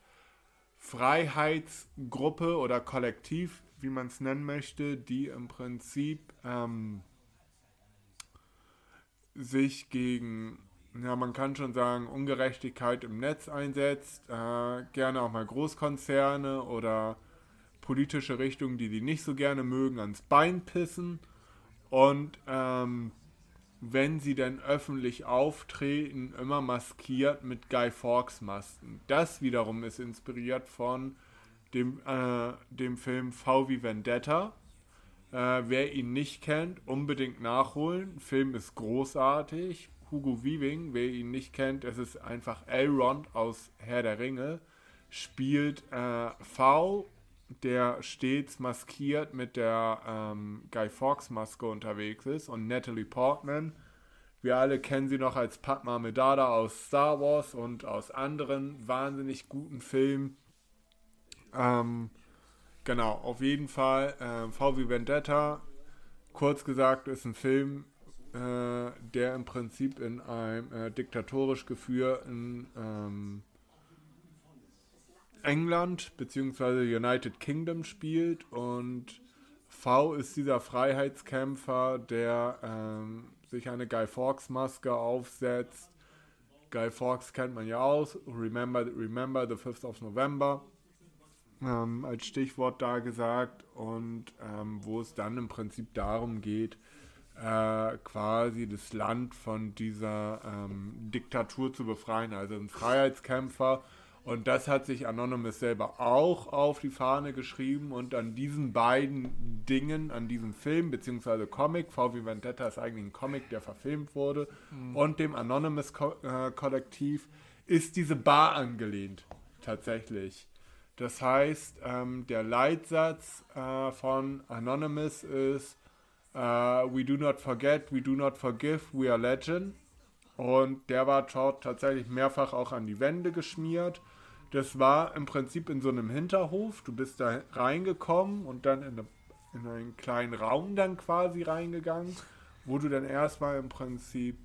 S2: Freiheitsgruppe oder Kollektiv, wie man es nennen möchte, die im Prinzip ähm, sich gegen ja, man kann schon sagen, Ungerechtigkeit im Netz einsetzt, äh, gerne auch mal Großkonzerne oder politische Richtungen, die die nicht so gerne mögen, ans Bein pissen. Und ähm, wenn sie denn öffentlich auftreten, immer maskiert mit Guy Fawkes Masken. Das wiederum ist inspiriert von dem, äh, dem Film V wie Vendetta. Äh, wer ihn nicht kennt, unbedingt nachholen. Der Film ist großartig. Hugo Weaving, wer ihn nicht kennt, es ist einfach Elrond aus Herr der Ringe, spielt äh, V, der stets maskiert mit der ähm, Guy Fawkes Maske unterwegs ist, und Natalie Portman. Wir alle kennen sie noch als Padma Amidala aus Star Wars und aus anderen wahnsinnig guten Filmen. Ähm, genau, auf jeden Fall äh, V wie Vendetta, kurz gesagt, ist ein Film, äh, der im Prinzip in einem äh, diktatorisch geführten ähm, England bzw. United Kingdom spielt, und V ist dieser Freiheitskämpfer, der ähm, sich eine Guy Fawkes Maske aufsetzt. Guy Fawkes kennt man ja aus, Remember, remember the fifth of November, ähm, als Stichwort da gesagt, und ähm, wo es dann im Prinzip darum geht, äh, quasi das Land von dieser ähm, Diktatur zu befreien, also ein Freiheitskämpfer. Und das hat sich Anonymous selber auch auf die Fahne geschrieben, und an diesen beiden Dingen, an diesem Film bzw. Comic, V wie Vendetta ist eigentlich ein Comic, der verfilmt wurde, mhm. und dem Anonymous-Kollektiv ist diese Bar angelehnt, tatsächlich. Das heißt, ähm, der Leitsatz äh, von Anonymous ist uh, We do not forget, we do not forgive, we are legend. Und der war dort tatsächlich mehrfach auch an die Wände geschmiert. Das war im Prinzip in so einem Hinterhof. Du bist da reingekommen und dann in, eine, in einen kleinen Raum dann quasi reingegangen, wo du dann erstmal im Prinzip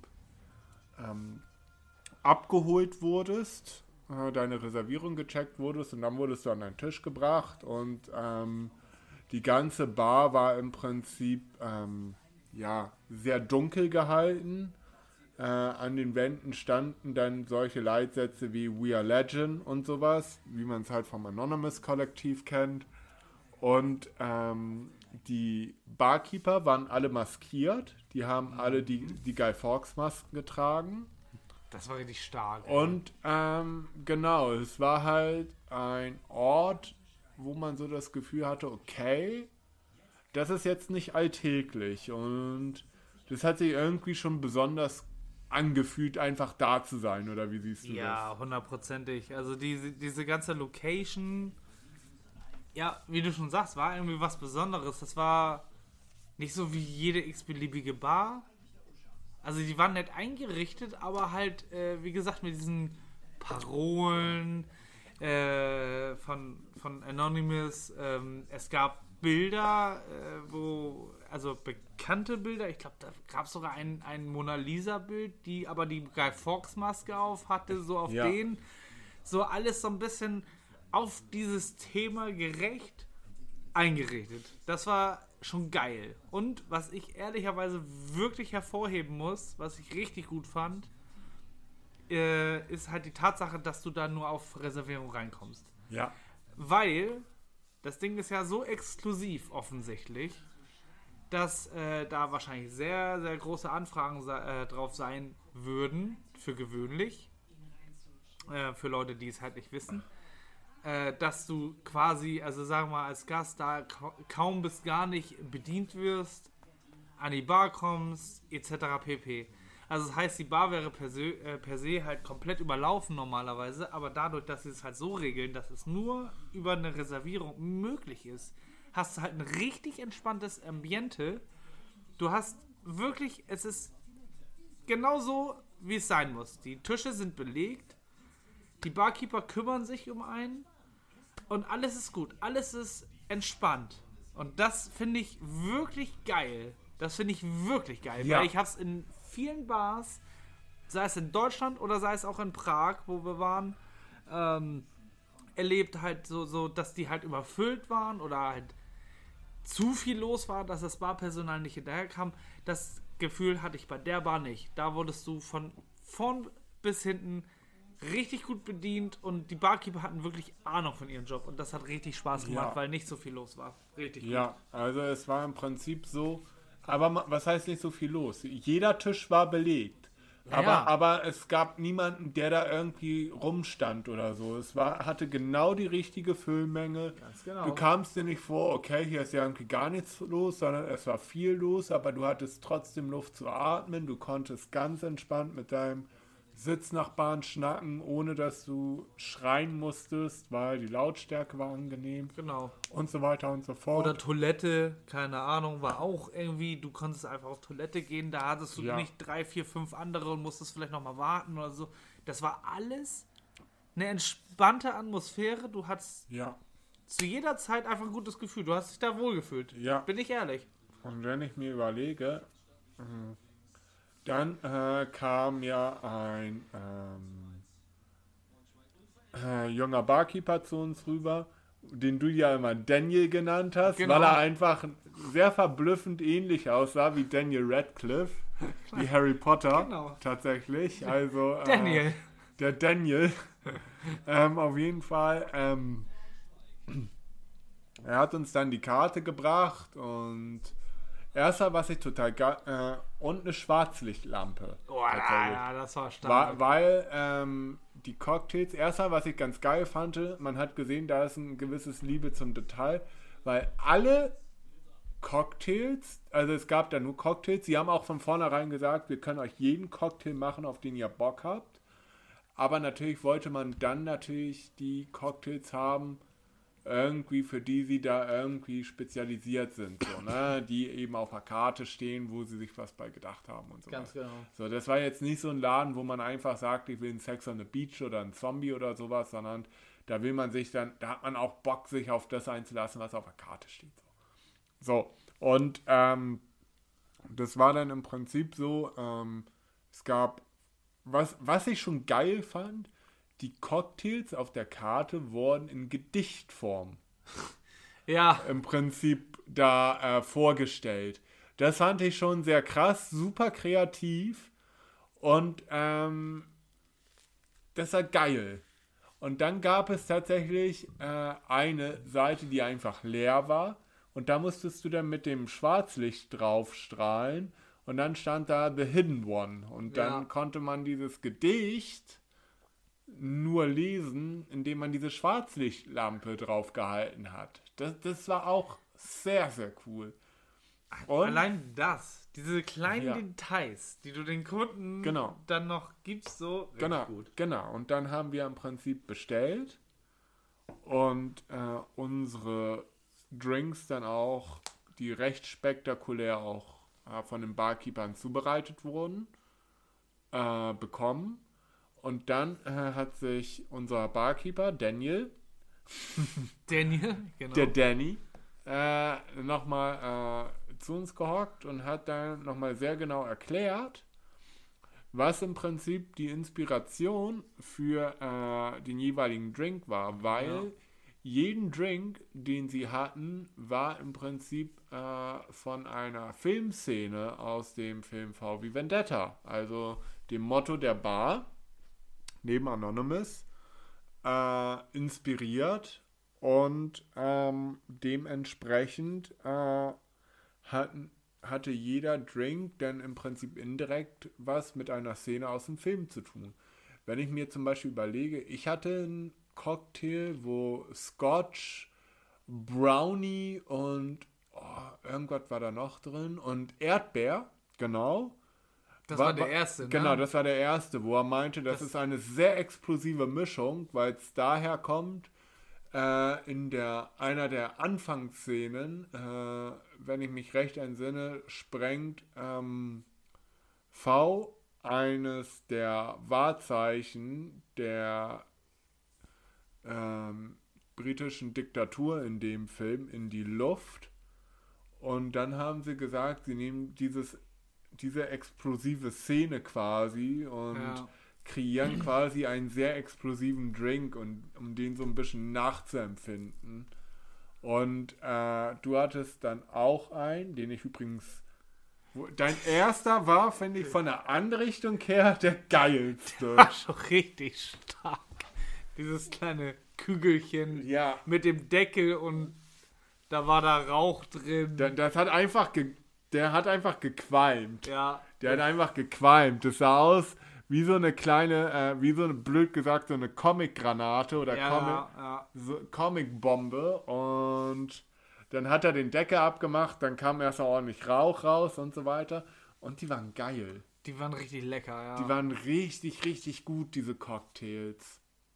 S2: ähm, abgeholt wurdest, äh, deine Reservierung gecheckt wurdest, und dann wurdest du an deinen Tisch gebracht, und ähm, die ganze Bar war im Prinzip ähm, ja, sehr dunkel gehalten. Äh, an den Wänden standen dann solche Leitsätze wie We are Legend und sowas, wie man es halt vom Anonymous-Kollektiv kennt. Und ähm, die Barkeeper waren alle maskiert. Die haben alle die, die Guy Fawkes-Masken getragen.
S1: Das war richtig stark.
S2: Und ähm, genau, es war halt ein Ort, wo man so das Gefühl hatte, okay, das ist jetzt nicht alltäglich. Und das hat sich irgendwie schon besonders angefühlt, einfach da zu sein, oder wie siehst du
S1: ja, das? Ja, hundertprozentig. Also diese, diese ganze Location, ja, wie du schon sagst, war irgendwie was Besonderes. Das war nicht so wie jede x-beliebige Bar. Also die waren nett eingerichtet, aber halt, äh, wie gesagt, mit diesen Parolen äh, von, von Anonymous. Ähm, es gab Bilder, äh, wo, also bekannte Bilder, ich glaube, da gab es sogar ein, ein Mona Lisa-Bild, die aber die Guy Fawkes-Maske auf hatte, so auf ja. den. So alles so ein bisschen auf dieses Thema gerecht eingerichtet. Das war schon geil. Und was ich ehrlicherweise wirklich hervorheben muss, was ich richtig gut fand, äh, ist halt die Tatsache, dass du da nur auf Reservierung reinkommst.
S2: Ja.
S1: Weil das Ding ist ja so exklusiv offensichtlich, dass äh, da wahrscheinlich sehr, sehr große Anfragen äh, drauf sein würden, für gewöhnlich, äh, für Leute, die es halt nicht wissen, äh, dass du quasi, also sagen wir mal, als Gast da ka- kaum bis gar nicht bedient wirst, an die Bar kommst, et cetera pp. Also das heißt, die Bar wäre per se, äh, per se halt komplett überlaufen normalerweise, aber dadurch, dass sie es halt so regeln, dass es nur über eine Reservierung möglich ist, hast du halt ein richtig entspanntes Ambiente. Du hast wirklich, es ist genau so, wie es sein muss. Die Tische sind belegt, die Barkeeper kümmern sich um einen und alles ist gut, alles ist entspannt. Und das finde ich wirklich geil. Das finde ich wirklich geil, ja. Weil ich habe es in vielen Bars, sei es in Deutschland oder sei es auch in Prag, wo wir waren, ähm, erlebt halt so, so, dass die halt überfüllt waren oder halt zu viel los war, dass das Barpersonal nicht hinterherkam. Das Gefühl hatte ich bei der Bar nicht. Da wurdest du von vorn bis hinten richtig gut bedient und die Barkeeper hatten wirklich Ahnung von ihrem Job und das hat richtig Spaß gemacht,
S2: Ja.
S1: weil nicht so viel los war. Richtig gut.
S2: Ja, also es war im Prinzip so, aber ma- was heißt nicht so viel los? Jeder Tisch war belegt.
S1: Ja,
S2: Aber,
S1: ja.
S2: aber es gab niemanden, der da irgendwie rumstand oder so. Es war, hatte genau die richtige Füllmenge.
S1: Ganz genau.
S2: Du kamst dir nicht vor, okay, hier ist ja irgendwie gar nichts los, sondern es war viel los, aber du hattest trotzdem Luft zu atmen. Du konntest ganz entspannt mit deinem Sitznachbarn schnacken, ohne dass du schreien musstest, weil die Lautstärke war angenehm
S1: Genau.
S2: und so weiter und so fort.
S1: Oder Toilette, keine Ahnung, war auch irgendwie, du konntest einfach auf Toilette gehen, da hattest du
S2: Ja.
S1: nicht drei, vier, fünf andere und musstest vielleicht nochmal warten oder so. Das war alles eine entspannte Atmosphäre, du hattest
S2: Ja,
S1: zu jeder Zeit einfach ein gutes Gefühl, du hast dich da wohlgefühlt.
S2: ja.
S1: Bin ich ehrlich.
S2: Und wenn ich mir überlege, mh, dann äh, kam ja ein ähm, äh, junger Barkeeper zu uns rüber, den du ja immer Daniel genannt hast,
S1: Genau.
S2: weil er einfach sehr verblüffend ähnlich aussah wie Daniel Radcliffe, wie Harry Potter
S1: Genau.
S2: tatsächlich. Also äh,
S1: Daniel.
S2: der Daniel. ähm, auf jeden Fall. Ähm, er hat uns dann die Karte gebracht und erster, was ich total geil, äh, und eine Schwarzlichtlampe.
S1: Oh,
S2: tatsächlich.
S1: ja, das war stark.
S2: War, weil ähm, die Cocktails, erster, was ich ganz geil fand, man hat gesehen, da ist ein gewisses Liebe zum Detail, weil alle Cocktails, also es gab da nur Cocktails, sie haben auch von vornherein gesagt, wir können euch jeden Cocktail machen, auf den ihr Bock habt, aber natürlich wollte man dann natürlich die Cocktails haben, irgendwie, für die sie da irgendwie spezialisiert sind, so, ne? Die eben auf der Karte stehen, wo sie sich was bei gedacht haben und so
S1: Ganz
S2: weiter.
S1: genau.
S2: So, das war jetzt nicht so ein Laden, wo man einfach sagt, ich will einen Sex on the Beach oder einen Zombie oder sowas, sondern da will man sich dann, da hat man auch Bock, sich auf das einzulassen, was auf der Karte steht. So, so und ähm, das war dann im Prinzip so, ähm, es gab, was, was ich schon geil fand, die Cocktails auf der Karte wurden in Gedichtform
S1: Ja,
S2: im Prinzip da äh, vorgestellt. Das fand ich schon sehr krass, super kreativ und ähm, das war geil. Und dann gab es tatsächlich äh, eine Seite, die einfach leer war und da musstest du dann mit dem Schwarzlicht drauf strahlen und dann stand da The Hidden One und dann
S1: Ja.
S2: konnte man dieses Gedicht nur lesen, indem man diese Schwarzlichtlampe drauf gehalten hat. Das, das war auch sehr, sehr cool. Und
S1: allein das, diese kleinen
S2: Ja.
S1: Details, die du den Kunden
S2: Genau.
S1: dann noch gibst, so richtig
S2: genau,
S1: gut.
S2: genau. Und dann haben wir im Prinzip bestellt und äh, unsere Drinks dann auch, die recht spektakulär auch äh, von den Barkeepern zubereitet wurden, äh, bekommen. Und dann äh, hat sich unser Barkeeper, Daniel,
S1: Daniel, genau.
S2: der Danny, äh, nochmal äh, zu uns gehockt und hat dann nochmal sehr genau erklärt, was im Prinzip die Inspiration für äh, den jeweiligen Drink war, weil
S1: Ja.
S2: jeden Drink, den sie hatten, war im Prinzip äh, von einer Filmszene aus dem Film V wie Vendetta, also dem Motto der Bar, neben Anonymous, äh, inspiriert und ähm, dementsprechend äh, hatten, hatte jeder Drink dann im Prinzip indirekt was mit einer Szene aus dem Film zu tun. Wenn ich mir zum Beispiel überlege, ich hatte einen Cocktail, wo Scotch, Brownie und oh, irgendwas war da noch drin und Erdbeer, genau.
S1: das war, der erste, ne?
S2: Genau, das war der erste, wo er meinte, das,
S1: Das-
S2: ist eine sehr explosive Mischung, weil es daher kommt, äh, in der einer der Anfangsszenen, äh, wenn ich mich recht entsinne, sprengt ähm, V eines der Wahrzeichen der ähm, britischen Diktatur in dem Film in die Luft. Und dann haben sie gesagt, sie nehmen dieses diese explosive Szene quasi und
S1: Ja.
S2: kreieren quasi einen sehr explosiven Drink, und um den so ein bisschen nachzuempfinden. Und äh, du hattest dann auch einen, den ich übrigens Dein erster war, finde ich, von der Anrichtung her der geilste.
S1: War schon richtig stark. Dieses kleine Kügelchen
S2: Ja.
S1: mit dem Deckel und da war da Rauch drin.
S2: Da- Das hat einfach, ge- der hat einfach gequalmt.
S1: Ja.
S2: Der hat einfach gequalmt. Das sah aus wie so eine kleine, äh, wie so eine, blöd gesagt, so eine Comic-Granate oder
S1: Ja,
S2: Comic,
S1: ja.
S2: so Comic-Bombe. Und dann hat er den Deckel abgemacht, dann kam erst ordentlich Rauch raus und so weiter. Und die waren geil.
S1: Die waren richtig lecker, ja.
S2: Die waren richtig, richtig gut, diese Cocktails.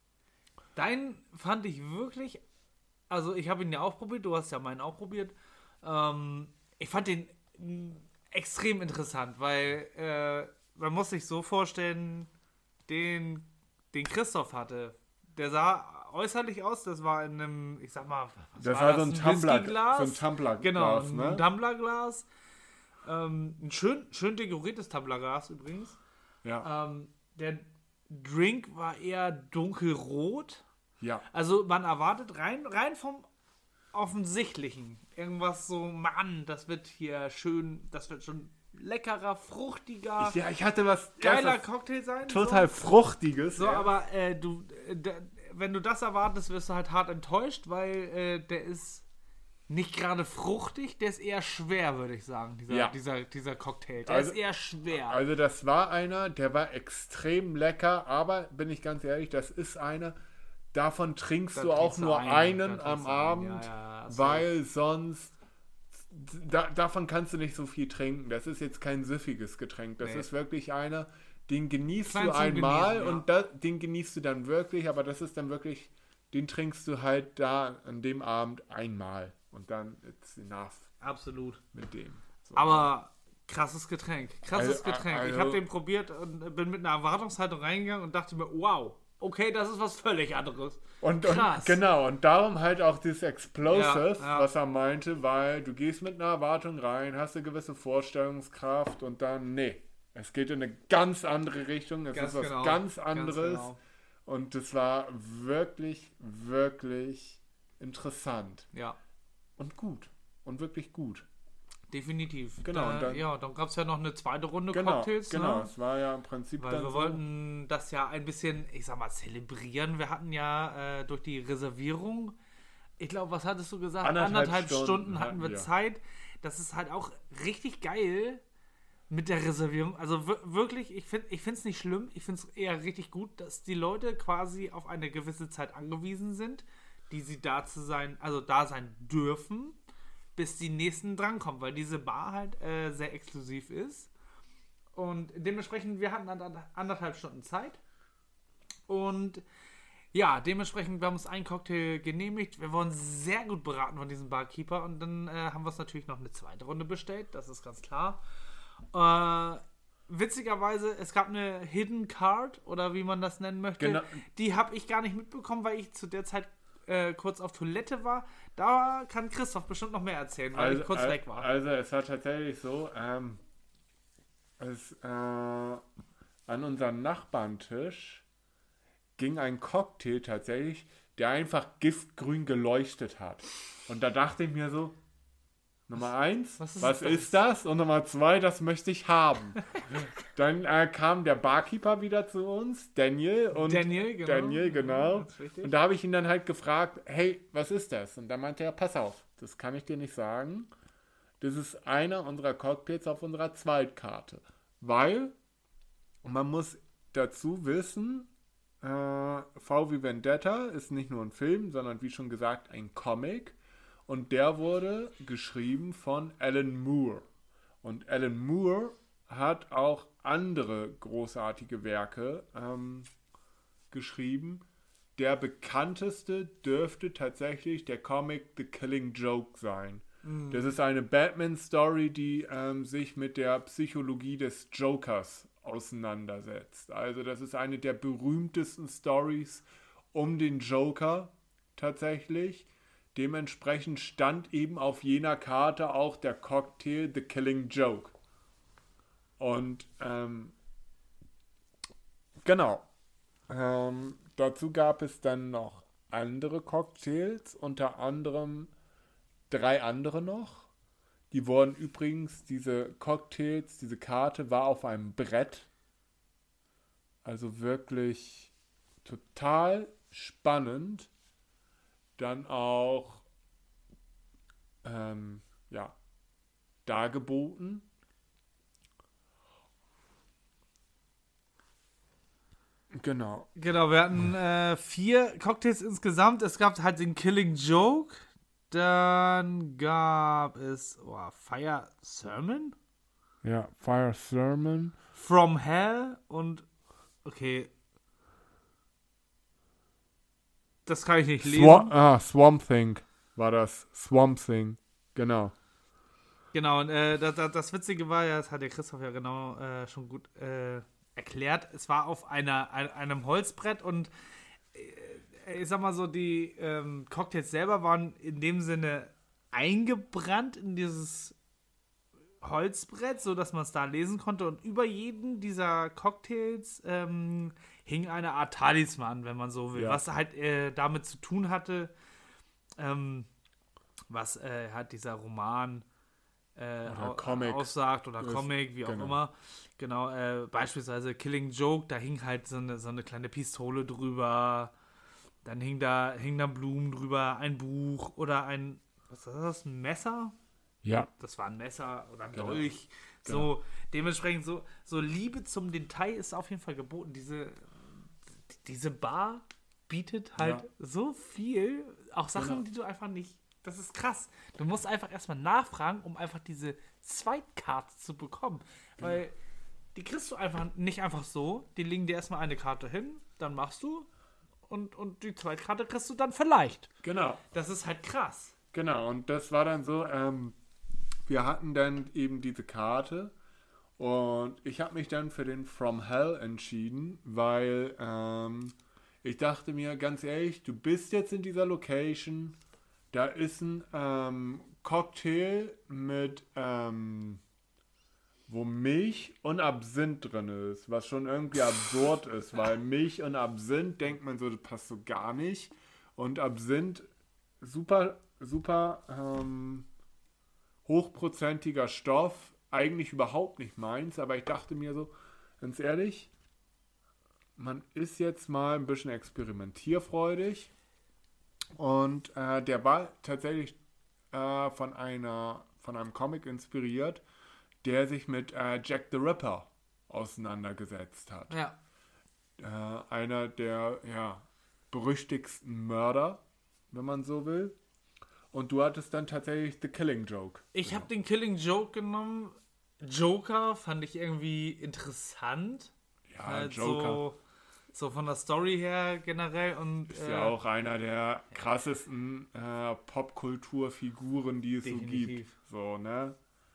S1: Dein fand ich wirklich, also ich habe ihn ja auch probiert, du hast ja meinen auch probiert. Ähm, ich fand den mh, extrem interessant, weil äh, man muss sich so vorstellen, den, den Christoph hatte, der sah äußerlich aus, das war in einem, ich sag mal, was
S2: Das war so ein Tumbler,
S1: Whiskyglas?
S2: so ein Tumblerglas,
S1: Genau,
S2: ne?
S1: ein Tumblerglas. Ähm, ein schön, schön dekoriertes Tumblerglas übrigens.
S2: Ja,
S1: Ähm, der Drink war eher dunkelrot.
S2: ja.
S1: Also man erwartet rein, rein vom Offensichtlichen irgendwas so, Mann, das wird hier schön, das wird schon leckerer, fruchtiger,
S2: Ja, ich hatte was
S1: geiler
S2: was
S1: Cocktail sein.
S2: total Fruchtiges.
S1: So, so
S2: ja.
S1: aber äh, du, äh, da, wenn du das erwartest, wirst du halt hart enttäuscht, weil äh, der ist nicht gerade fruchtig, der ist eher schwer, würde ich sagen, dieser,
S2: Ja.
S1: dieser, dieser Cocktail. Der
S2: Also-
S1: ist eher schwer.
S2: Also das war einer, der war extrem lecker, aber bin ich ganz ehrlich, das ist einer, davon trinkst
S1: Da
S2: du auch
S1: trinkst du
S2: nur
S1: einen,
S2: einen
S1: da trinkst
S2: am
S1: du einen,
S2: Abend,
S1: ja, ja, ja, so.
S2: weil sonst, da, davon kannst du nicht so viel trinken. Das ist jetzt kein süffiges Getränk, das
S1: Nee.
S2: ist wirklich einer, den genießt
S1: Klein
S2: du
S1: zum
S2: einmal
S1: Genießen, ja.
S2: und da, den genießt du dann wirklich, aber das ist dann wirklich, den trinkst du halt da an dem Abend einmal und dann it's enough
S1: Absolut.
S2: mit dem. So.
S1: Aber krasses Getränk. Krasses
S2: Also,
S1: Getränk. ich
S2: also-
S1: habe den probiert und bin mit einer Erwartungshaltung reingegangen und dachte mir, wow, okay, das ist was völlig anderes.
S2: Und,
S1: Krass.
S2: und genau, und darum halt auch dieses Explosive,
S1: Ja, ja.
S2: was er meinte, weil du gehst mit einer Erwartung rein, hast eine gewisse Vorstellungskraft und dann, nee, es geht in eine ganz andere Richtung, es
S1: Ganz
S2: ist was
S1: genau,
S2: ganz
S1: ganz
S2: anderes
S1: genau.
S2: und das war wirklich, wirklich interessant
S1: Ja,
S2: und gut und wirklich gut.
S1: definitiv.
S2: Genau,
S1: Äh,
S2: und dann-
S1: ja, dann gab es ja noch eine zweite Runde
S2: Genau,
S1: Cocktails.
S2: genau,
S1: Ne?
S2: es war ja im Prinzip
S1: Weil
S2: dann
S1: wir
S2: so,
S1: wollten das ja ein bisschen, ich sag mal, zelebrieren. Wir hatten ja äh, durch die Reservierung, ich glaube, was hattest du gesagt?
S2: Anderthalb
S1: Stunden,
S2: Stunden
S1: hatten wir
S2: hatten wir.
S1: Zeit. Das ist halt auch richtig geil mit der Reservierung. Also wir- wirklich, ich finde ich finde es nicht schlimm. Ich finde es eher richtig gut, dass die Leute quasi auf eine gewisse Zeit angewiesen sind, die sie da zu sein, also da sein dürfen, bis die nächsten drankommen, weil diese Bar halt äh, sehr exklusiv ist. Und dementsprechend, wir hatten ander- anderthalb Stunden Zeit. Und ja, dementsprechend, wir haben uns einen Cocktail genehmigt. Wir wurden sehr gut beraten von diesem Barkeeper. Und dann äh, haben wir uns natürlich noch eine zweite Runde bestellt. Das ist ganz klar. Äh, witzigerweise, es gab eine Hidden Card, oder wie man das nennen möchte.
S2: Genau.
S1: Die habe ich gar nicht mitbekommen, weil ich zu der Zeit äh, kurz auf Toilette war. Da kann Christoph bestimmt noch mehr erzählen, weil
S2: also,
S1: ich kurz
S2: al-
S1: weg war.
S2: Also es war tatsächlich so, ähm, es, äh, an unserem Nachbarntisch ging ein Cocktail tatsächlich, der einfach giftgrün geleuchtet hat. Und da dachte ich mir so, Nummer eins,
S1: was
S2: was,
S1: ist
S2: ist,
S1: das?
S2: das? Und Nummer zwei, das möchte ich haben. Dann äh, kam der Barkeeper wieder zu uns, Daniel. Und
S1: Daniel, genau.
S2: Daniel, genau.
S1: Das ist richtig.
S2: Und da habe ich ihn dann halt gefragt, hey, was ist das? Und da meinte er, pass auf, das kann ich dir nicht sagen. Das ist einer unserer Cocktails auf unserer Zweitkarte. Weil, man muss dazu wissen, äh, V wie Vendetta ist nicht nur ein Film, sondern wie schon gesagt ein Comic. Und der wurde geschrieben von Alan Moore. Und Alan Moore hat auch andere großartige Werke ähm, geschrieben. Der bekannteste dürfte tatsächlich der Comic The Killing Joke sein. Das ist eine Batman-Story, die ähm, sich mit der Psychologie des Jokers auseinandersetzt. Also das ist eine der berühmtesten Stories um den Joker tatsächlich. Dementsprechend stand eben auf jener Karte auch der Cocktail The Killing Joke. Und ähm, genau. Ähm, dazu gab es dann noch andere Cocktails, unter anderem drei andere noch. Die wurden übrigens, diese Cocktails, diese Karte war auf einem Brett. Also wirklich total spannend. Dann auch ähm, ja, dargeboten. Genau.
S1: Genau, wir hatten äh, vier Cocktails insgesamt. Es gab halt den Killing Joke. Dann gab es oh, Fire Sermon?
S2: Ja, Fire Sermon.
S1: From Hell und okay. Das kann ich nicht lesen.
S2: Swamp, ah, Swamp Thing war das. Swamp Thing, genau.
S1: Genau, und äh, das, das Witzige war ja, das hat der Christoph ja genau äh, schon gut äh, erklärt. Es war auf einer, ein, einem Holzbrett und äh, ich sag mal so, die ähm, Cocktails selber waren in dem Sinne eingebrannt in dieses Holzbrett, sodass man es da lesen konnte. Und über jeden dieser Cocktails ähm, hing eine Art Talisman, wenn man so will. Ja. Was halt äh, damit zu tun hatte, ähm, was äh, hat dieser Roman äh,
S2: oder Comic.
S1: aussagt oder Comic, wie auch
S2: genau.
S1: immer. Genau, äh, beispielsweise Killing Joke, da hing halt so eine, so eine kleine Pistole drüber. Dann hing da, hing da Blumen drüber, ein Buch oder ein, was ist das, ein Messer?
S2: Ja.
S1: Das war ein Messer oder ein
S2: genau.
S1: Dolch. So, genau. Dementsprechend, so, so Liebe zum Detail ist auf jeden Fall geboten. Diese, diese Bar bietet halt ja. so viel, auch Sachen, genau. die du einfach nicht, das ist krass. Du musst einfach erstmal nachfragen, um einfach diese Zweitkarte zu bekommen. Genau. Weil die kriegst du einfach nicht einfach so. Die legen dir erstmal eine Karte hin, dann machst du und, und die Zweitkarte kriegst du dann vielleicht.
S2: Genau.
S1: Das ist halt krass.
S2: Genau, und das war dann so, ähm, wir hatten dann eben diese Karte und ich habe mich dann für den From Hell entschieden, weil ähm, ich dachte mir, ganz ehrlich, du bist jetzt in dieser Location, da ist ein ähm, Cocktail mit, ähm, wo Milch und Absinth drin ist, was schon irgendwie absurd ist, weil Milch und Absinth, denkt man so, das passt so gar nicht. Und Absinth, super, super ähm, hochprozentiger Stoff, eigentlich überhaupt nicht meins, aber ich dachte mir so, ganz ehrlich, man ist jetzt mal ein bisschen experimentierfreudig und äh, der war tatsächlich äh, von einer von einem Comic inspiriert, der sich mit äh, Jack the Ripper auseinandergesetzt hat.
S1: Ja.
S2: Äh, einer der ja, berüchtigsten Mörder, wenn man so will. Und du hattest dann tatsächlich The Killing Joke.
S1: Ich habe den Killing Joke genommen. Joker fand ich irgendwie interessant.
S2: Ja,
S1: halt
S2: Joker.
S1: So, so von der Story her generell. Und,
S2: ist
S1: äh,
S2: ja auch einer der krassesten äh, Popkulturfiguren, die es
S1: definitiv.
S2: so gibt. So, ne?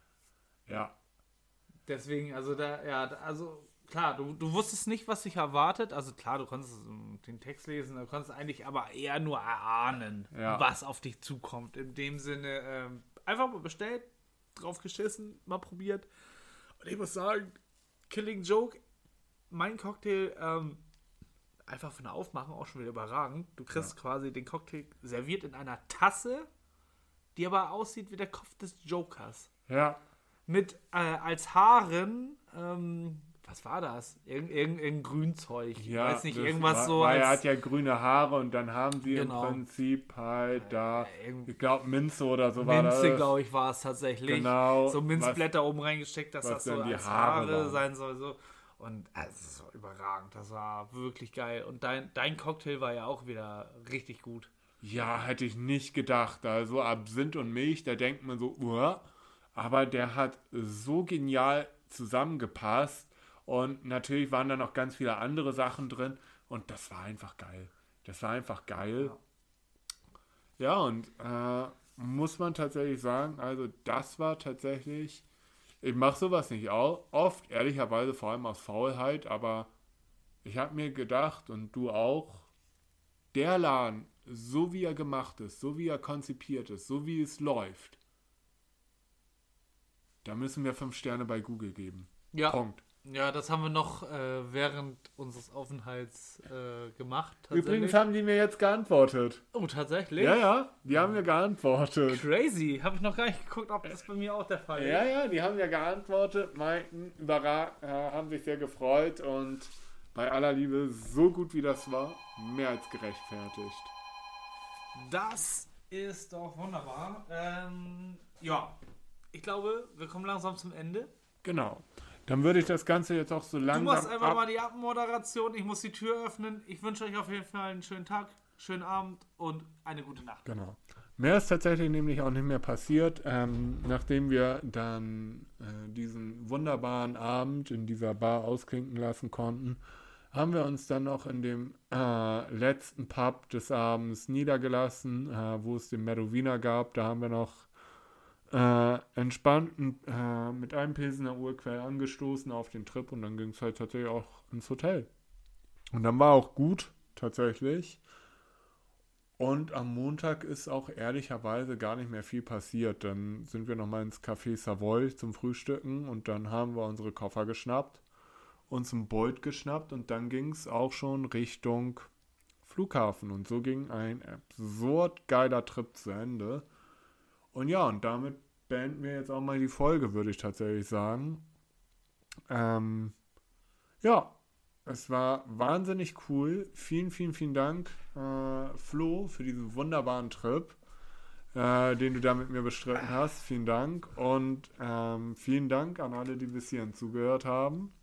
S2: Ja.
S1: Deswegen, also da, ja, also klar, du, du wusstest nicht, was dich erwartet. Also klar, du konntest den Text lesen, du konntest eigentlich aber eher nur erahnen,
S2: ja.
S1: was auf dich zukommt. In dem Sinne, ähm, einfach mal bestellt, drauf geschissen, mal probiert. Und ich muss sagen, Killing Joke, mein Cocktail, ähm, einfach von der Aufmachung auch schon wieder überragend. Du kriegst ja. quasi den Cocktail serviert in einer Tasse, die aber aussieht wie der Kopf des Jokers.
S2: Ja.
S1: Mit äh, als Haaren, ähm, was war das? Irgend, irgend, irgendein Grünzeug. Ich
S2: ja,
S1: weiß nicht, irgendwas
S2: war,
S1: so.
S2: Weil
S1: als,
S2: er hat ja grüne Haare und dann haben sie
S1: genau.
S2: im Prinzip halt da,
S1: äh,
S2: ich glaube Minze oder so war das.
S1: Minze, glaube ich, war es tatsächlich.
S2: Genau.
S1: So Minzblätter oben reingesteckt, dass das so als Haare, Haare sein soll. So. Und äh, das war überragend. Das war wirklich geil. Und dein, dein Cocktail war ja auch wieder richtig gut.
S2: Ja, hätte ich nicht gedacht. Also Absinth und Milch, da denkt man so, uh, aber der hat so genial zusammengepasst. Und natürlich waren da noch ganz viele andere Sachen drin. Und das war einfach geil. Das war einfach geil. Ja, ja und äh, muss man tatsächlich sagen, also das war tatsächlich, ich mache sowas nicht auch, oft, ehrlicherweise vor allem aus Faulheit, aber ich habe mir gedacht, und du auch, der Laden, so wie er gemacht ist, so wie er konzipiert ist, so wie es läuft, da müssen wir fünf Sterne bei Google geben.
S1: Ja.
S2: Punkt.
S1: Ja, das haben wir noch äh, während unseres Aufenthalts äh, gemacht.
S2: Übrigens haben die mir jetzt geantwortet.
S1: Oh, tatsächlich?
S2: Ja, ja, die haben mir geantwortet.
S1: Crazy. Habe ich noch gar nicht geguckt, ob das bei mir auch der Fall ist.
S2: Ja, ja, die haben ja geantwortet, meinten, überra äh, haben sich sehr gefreut und bei aller Liebe, so gut wie das war, mehr als gerechtfertigt.
S1: Das ist doch wunderbar. Ähm, ja, ich glaube, wir kommen langsam zum Ende.
S2: Genau. Dann würde ich das Ganze jetzt auch so langsam...
S1: Du machst einfach
S2: ab-
S1: mal die Abmoderation. Ich muss die Tür öffnen. Ich wünsche euch auf jeden Fall einen schönen Tag, schönen Abend und eine gute Nacht.
S2: Genau. Mehr ist tatsächlich nämlich auch nicht mehr passiert. Ähm, nachdem wir dann äh, diesen wunderbaren Abend in dieser Bar ausklinken lassen konnten, haben wir uns dann noch in dem äh, letzten Pub des Abends niedergelassen, äh, wo es den Medovina gab. Da haben wir noch äh, entspannt äh, mit einem Pilsener Urquell angestoßen auf den Trip und dann ging es halt tatsächlich auch ins Hotel. Und dann war auch gut, tatsächlich. Und am Montag ist auch ehrlicherweise gar nicht mehr viel passiert. Dann sind wir nochmal ins Café Savoy zum Frühstücken und dann haben wir unsere Koffer geschnappt, uns ein Bolt geschnappt und dann ging es auch schon Richtung Flughafen. Und so ging ein absurd geiler Trip zu Ende. Und ja, und damit beenden wir jetzt auch mal die Folge, würde ich tatsächlich sagen. Ähm, ja. Es war wahnsinnig cool. Vielen, vielen, vielen Dank, äh, Flo, für diesen wunderbaren Trip, äh, den du da mit mir bestritten hast. Vielen Dank. Und ähm, vielen Dank an alle, die bis hierhin zugehört haben.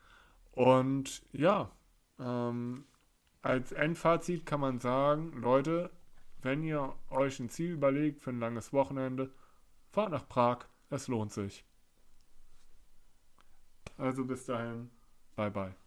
S2: Und ja, ähm, als Endfazit kann man sagen, Leute, wenn ihr euch ein Ziel überlegt für ein langes Wochenende, fahrt nach Prag. Es lohnt sich. Also bis dahin. Bye, bye.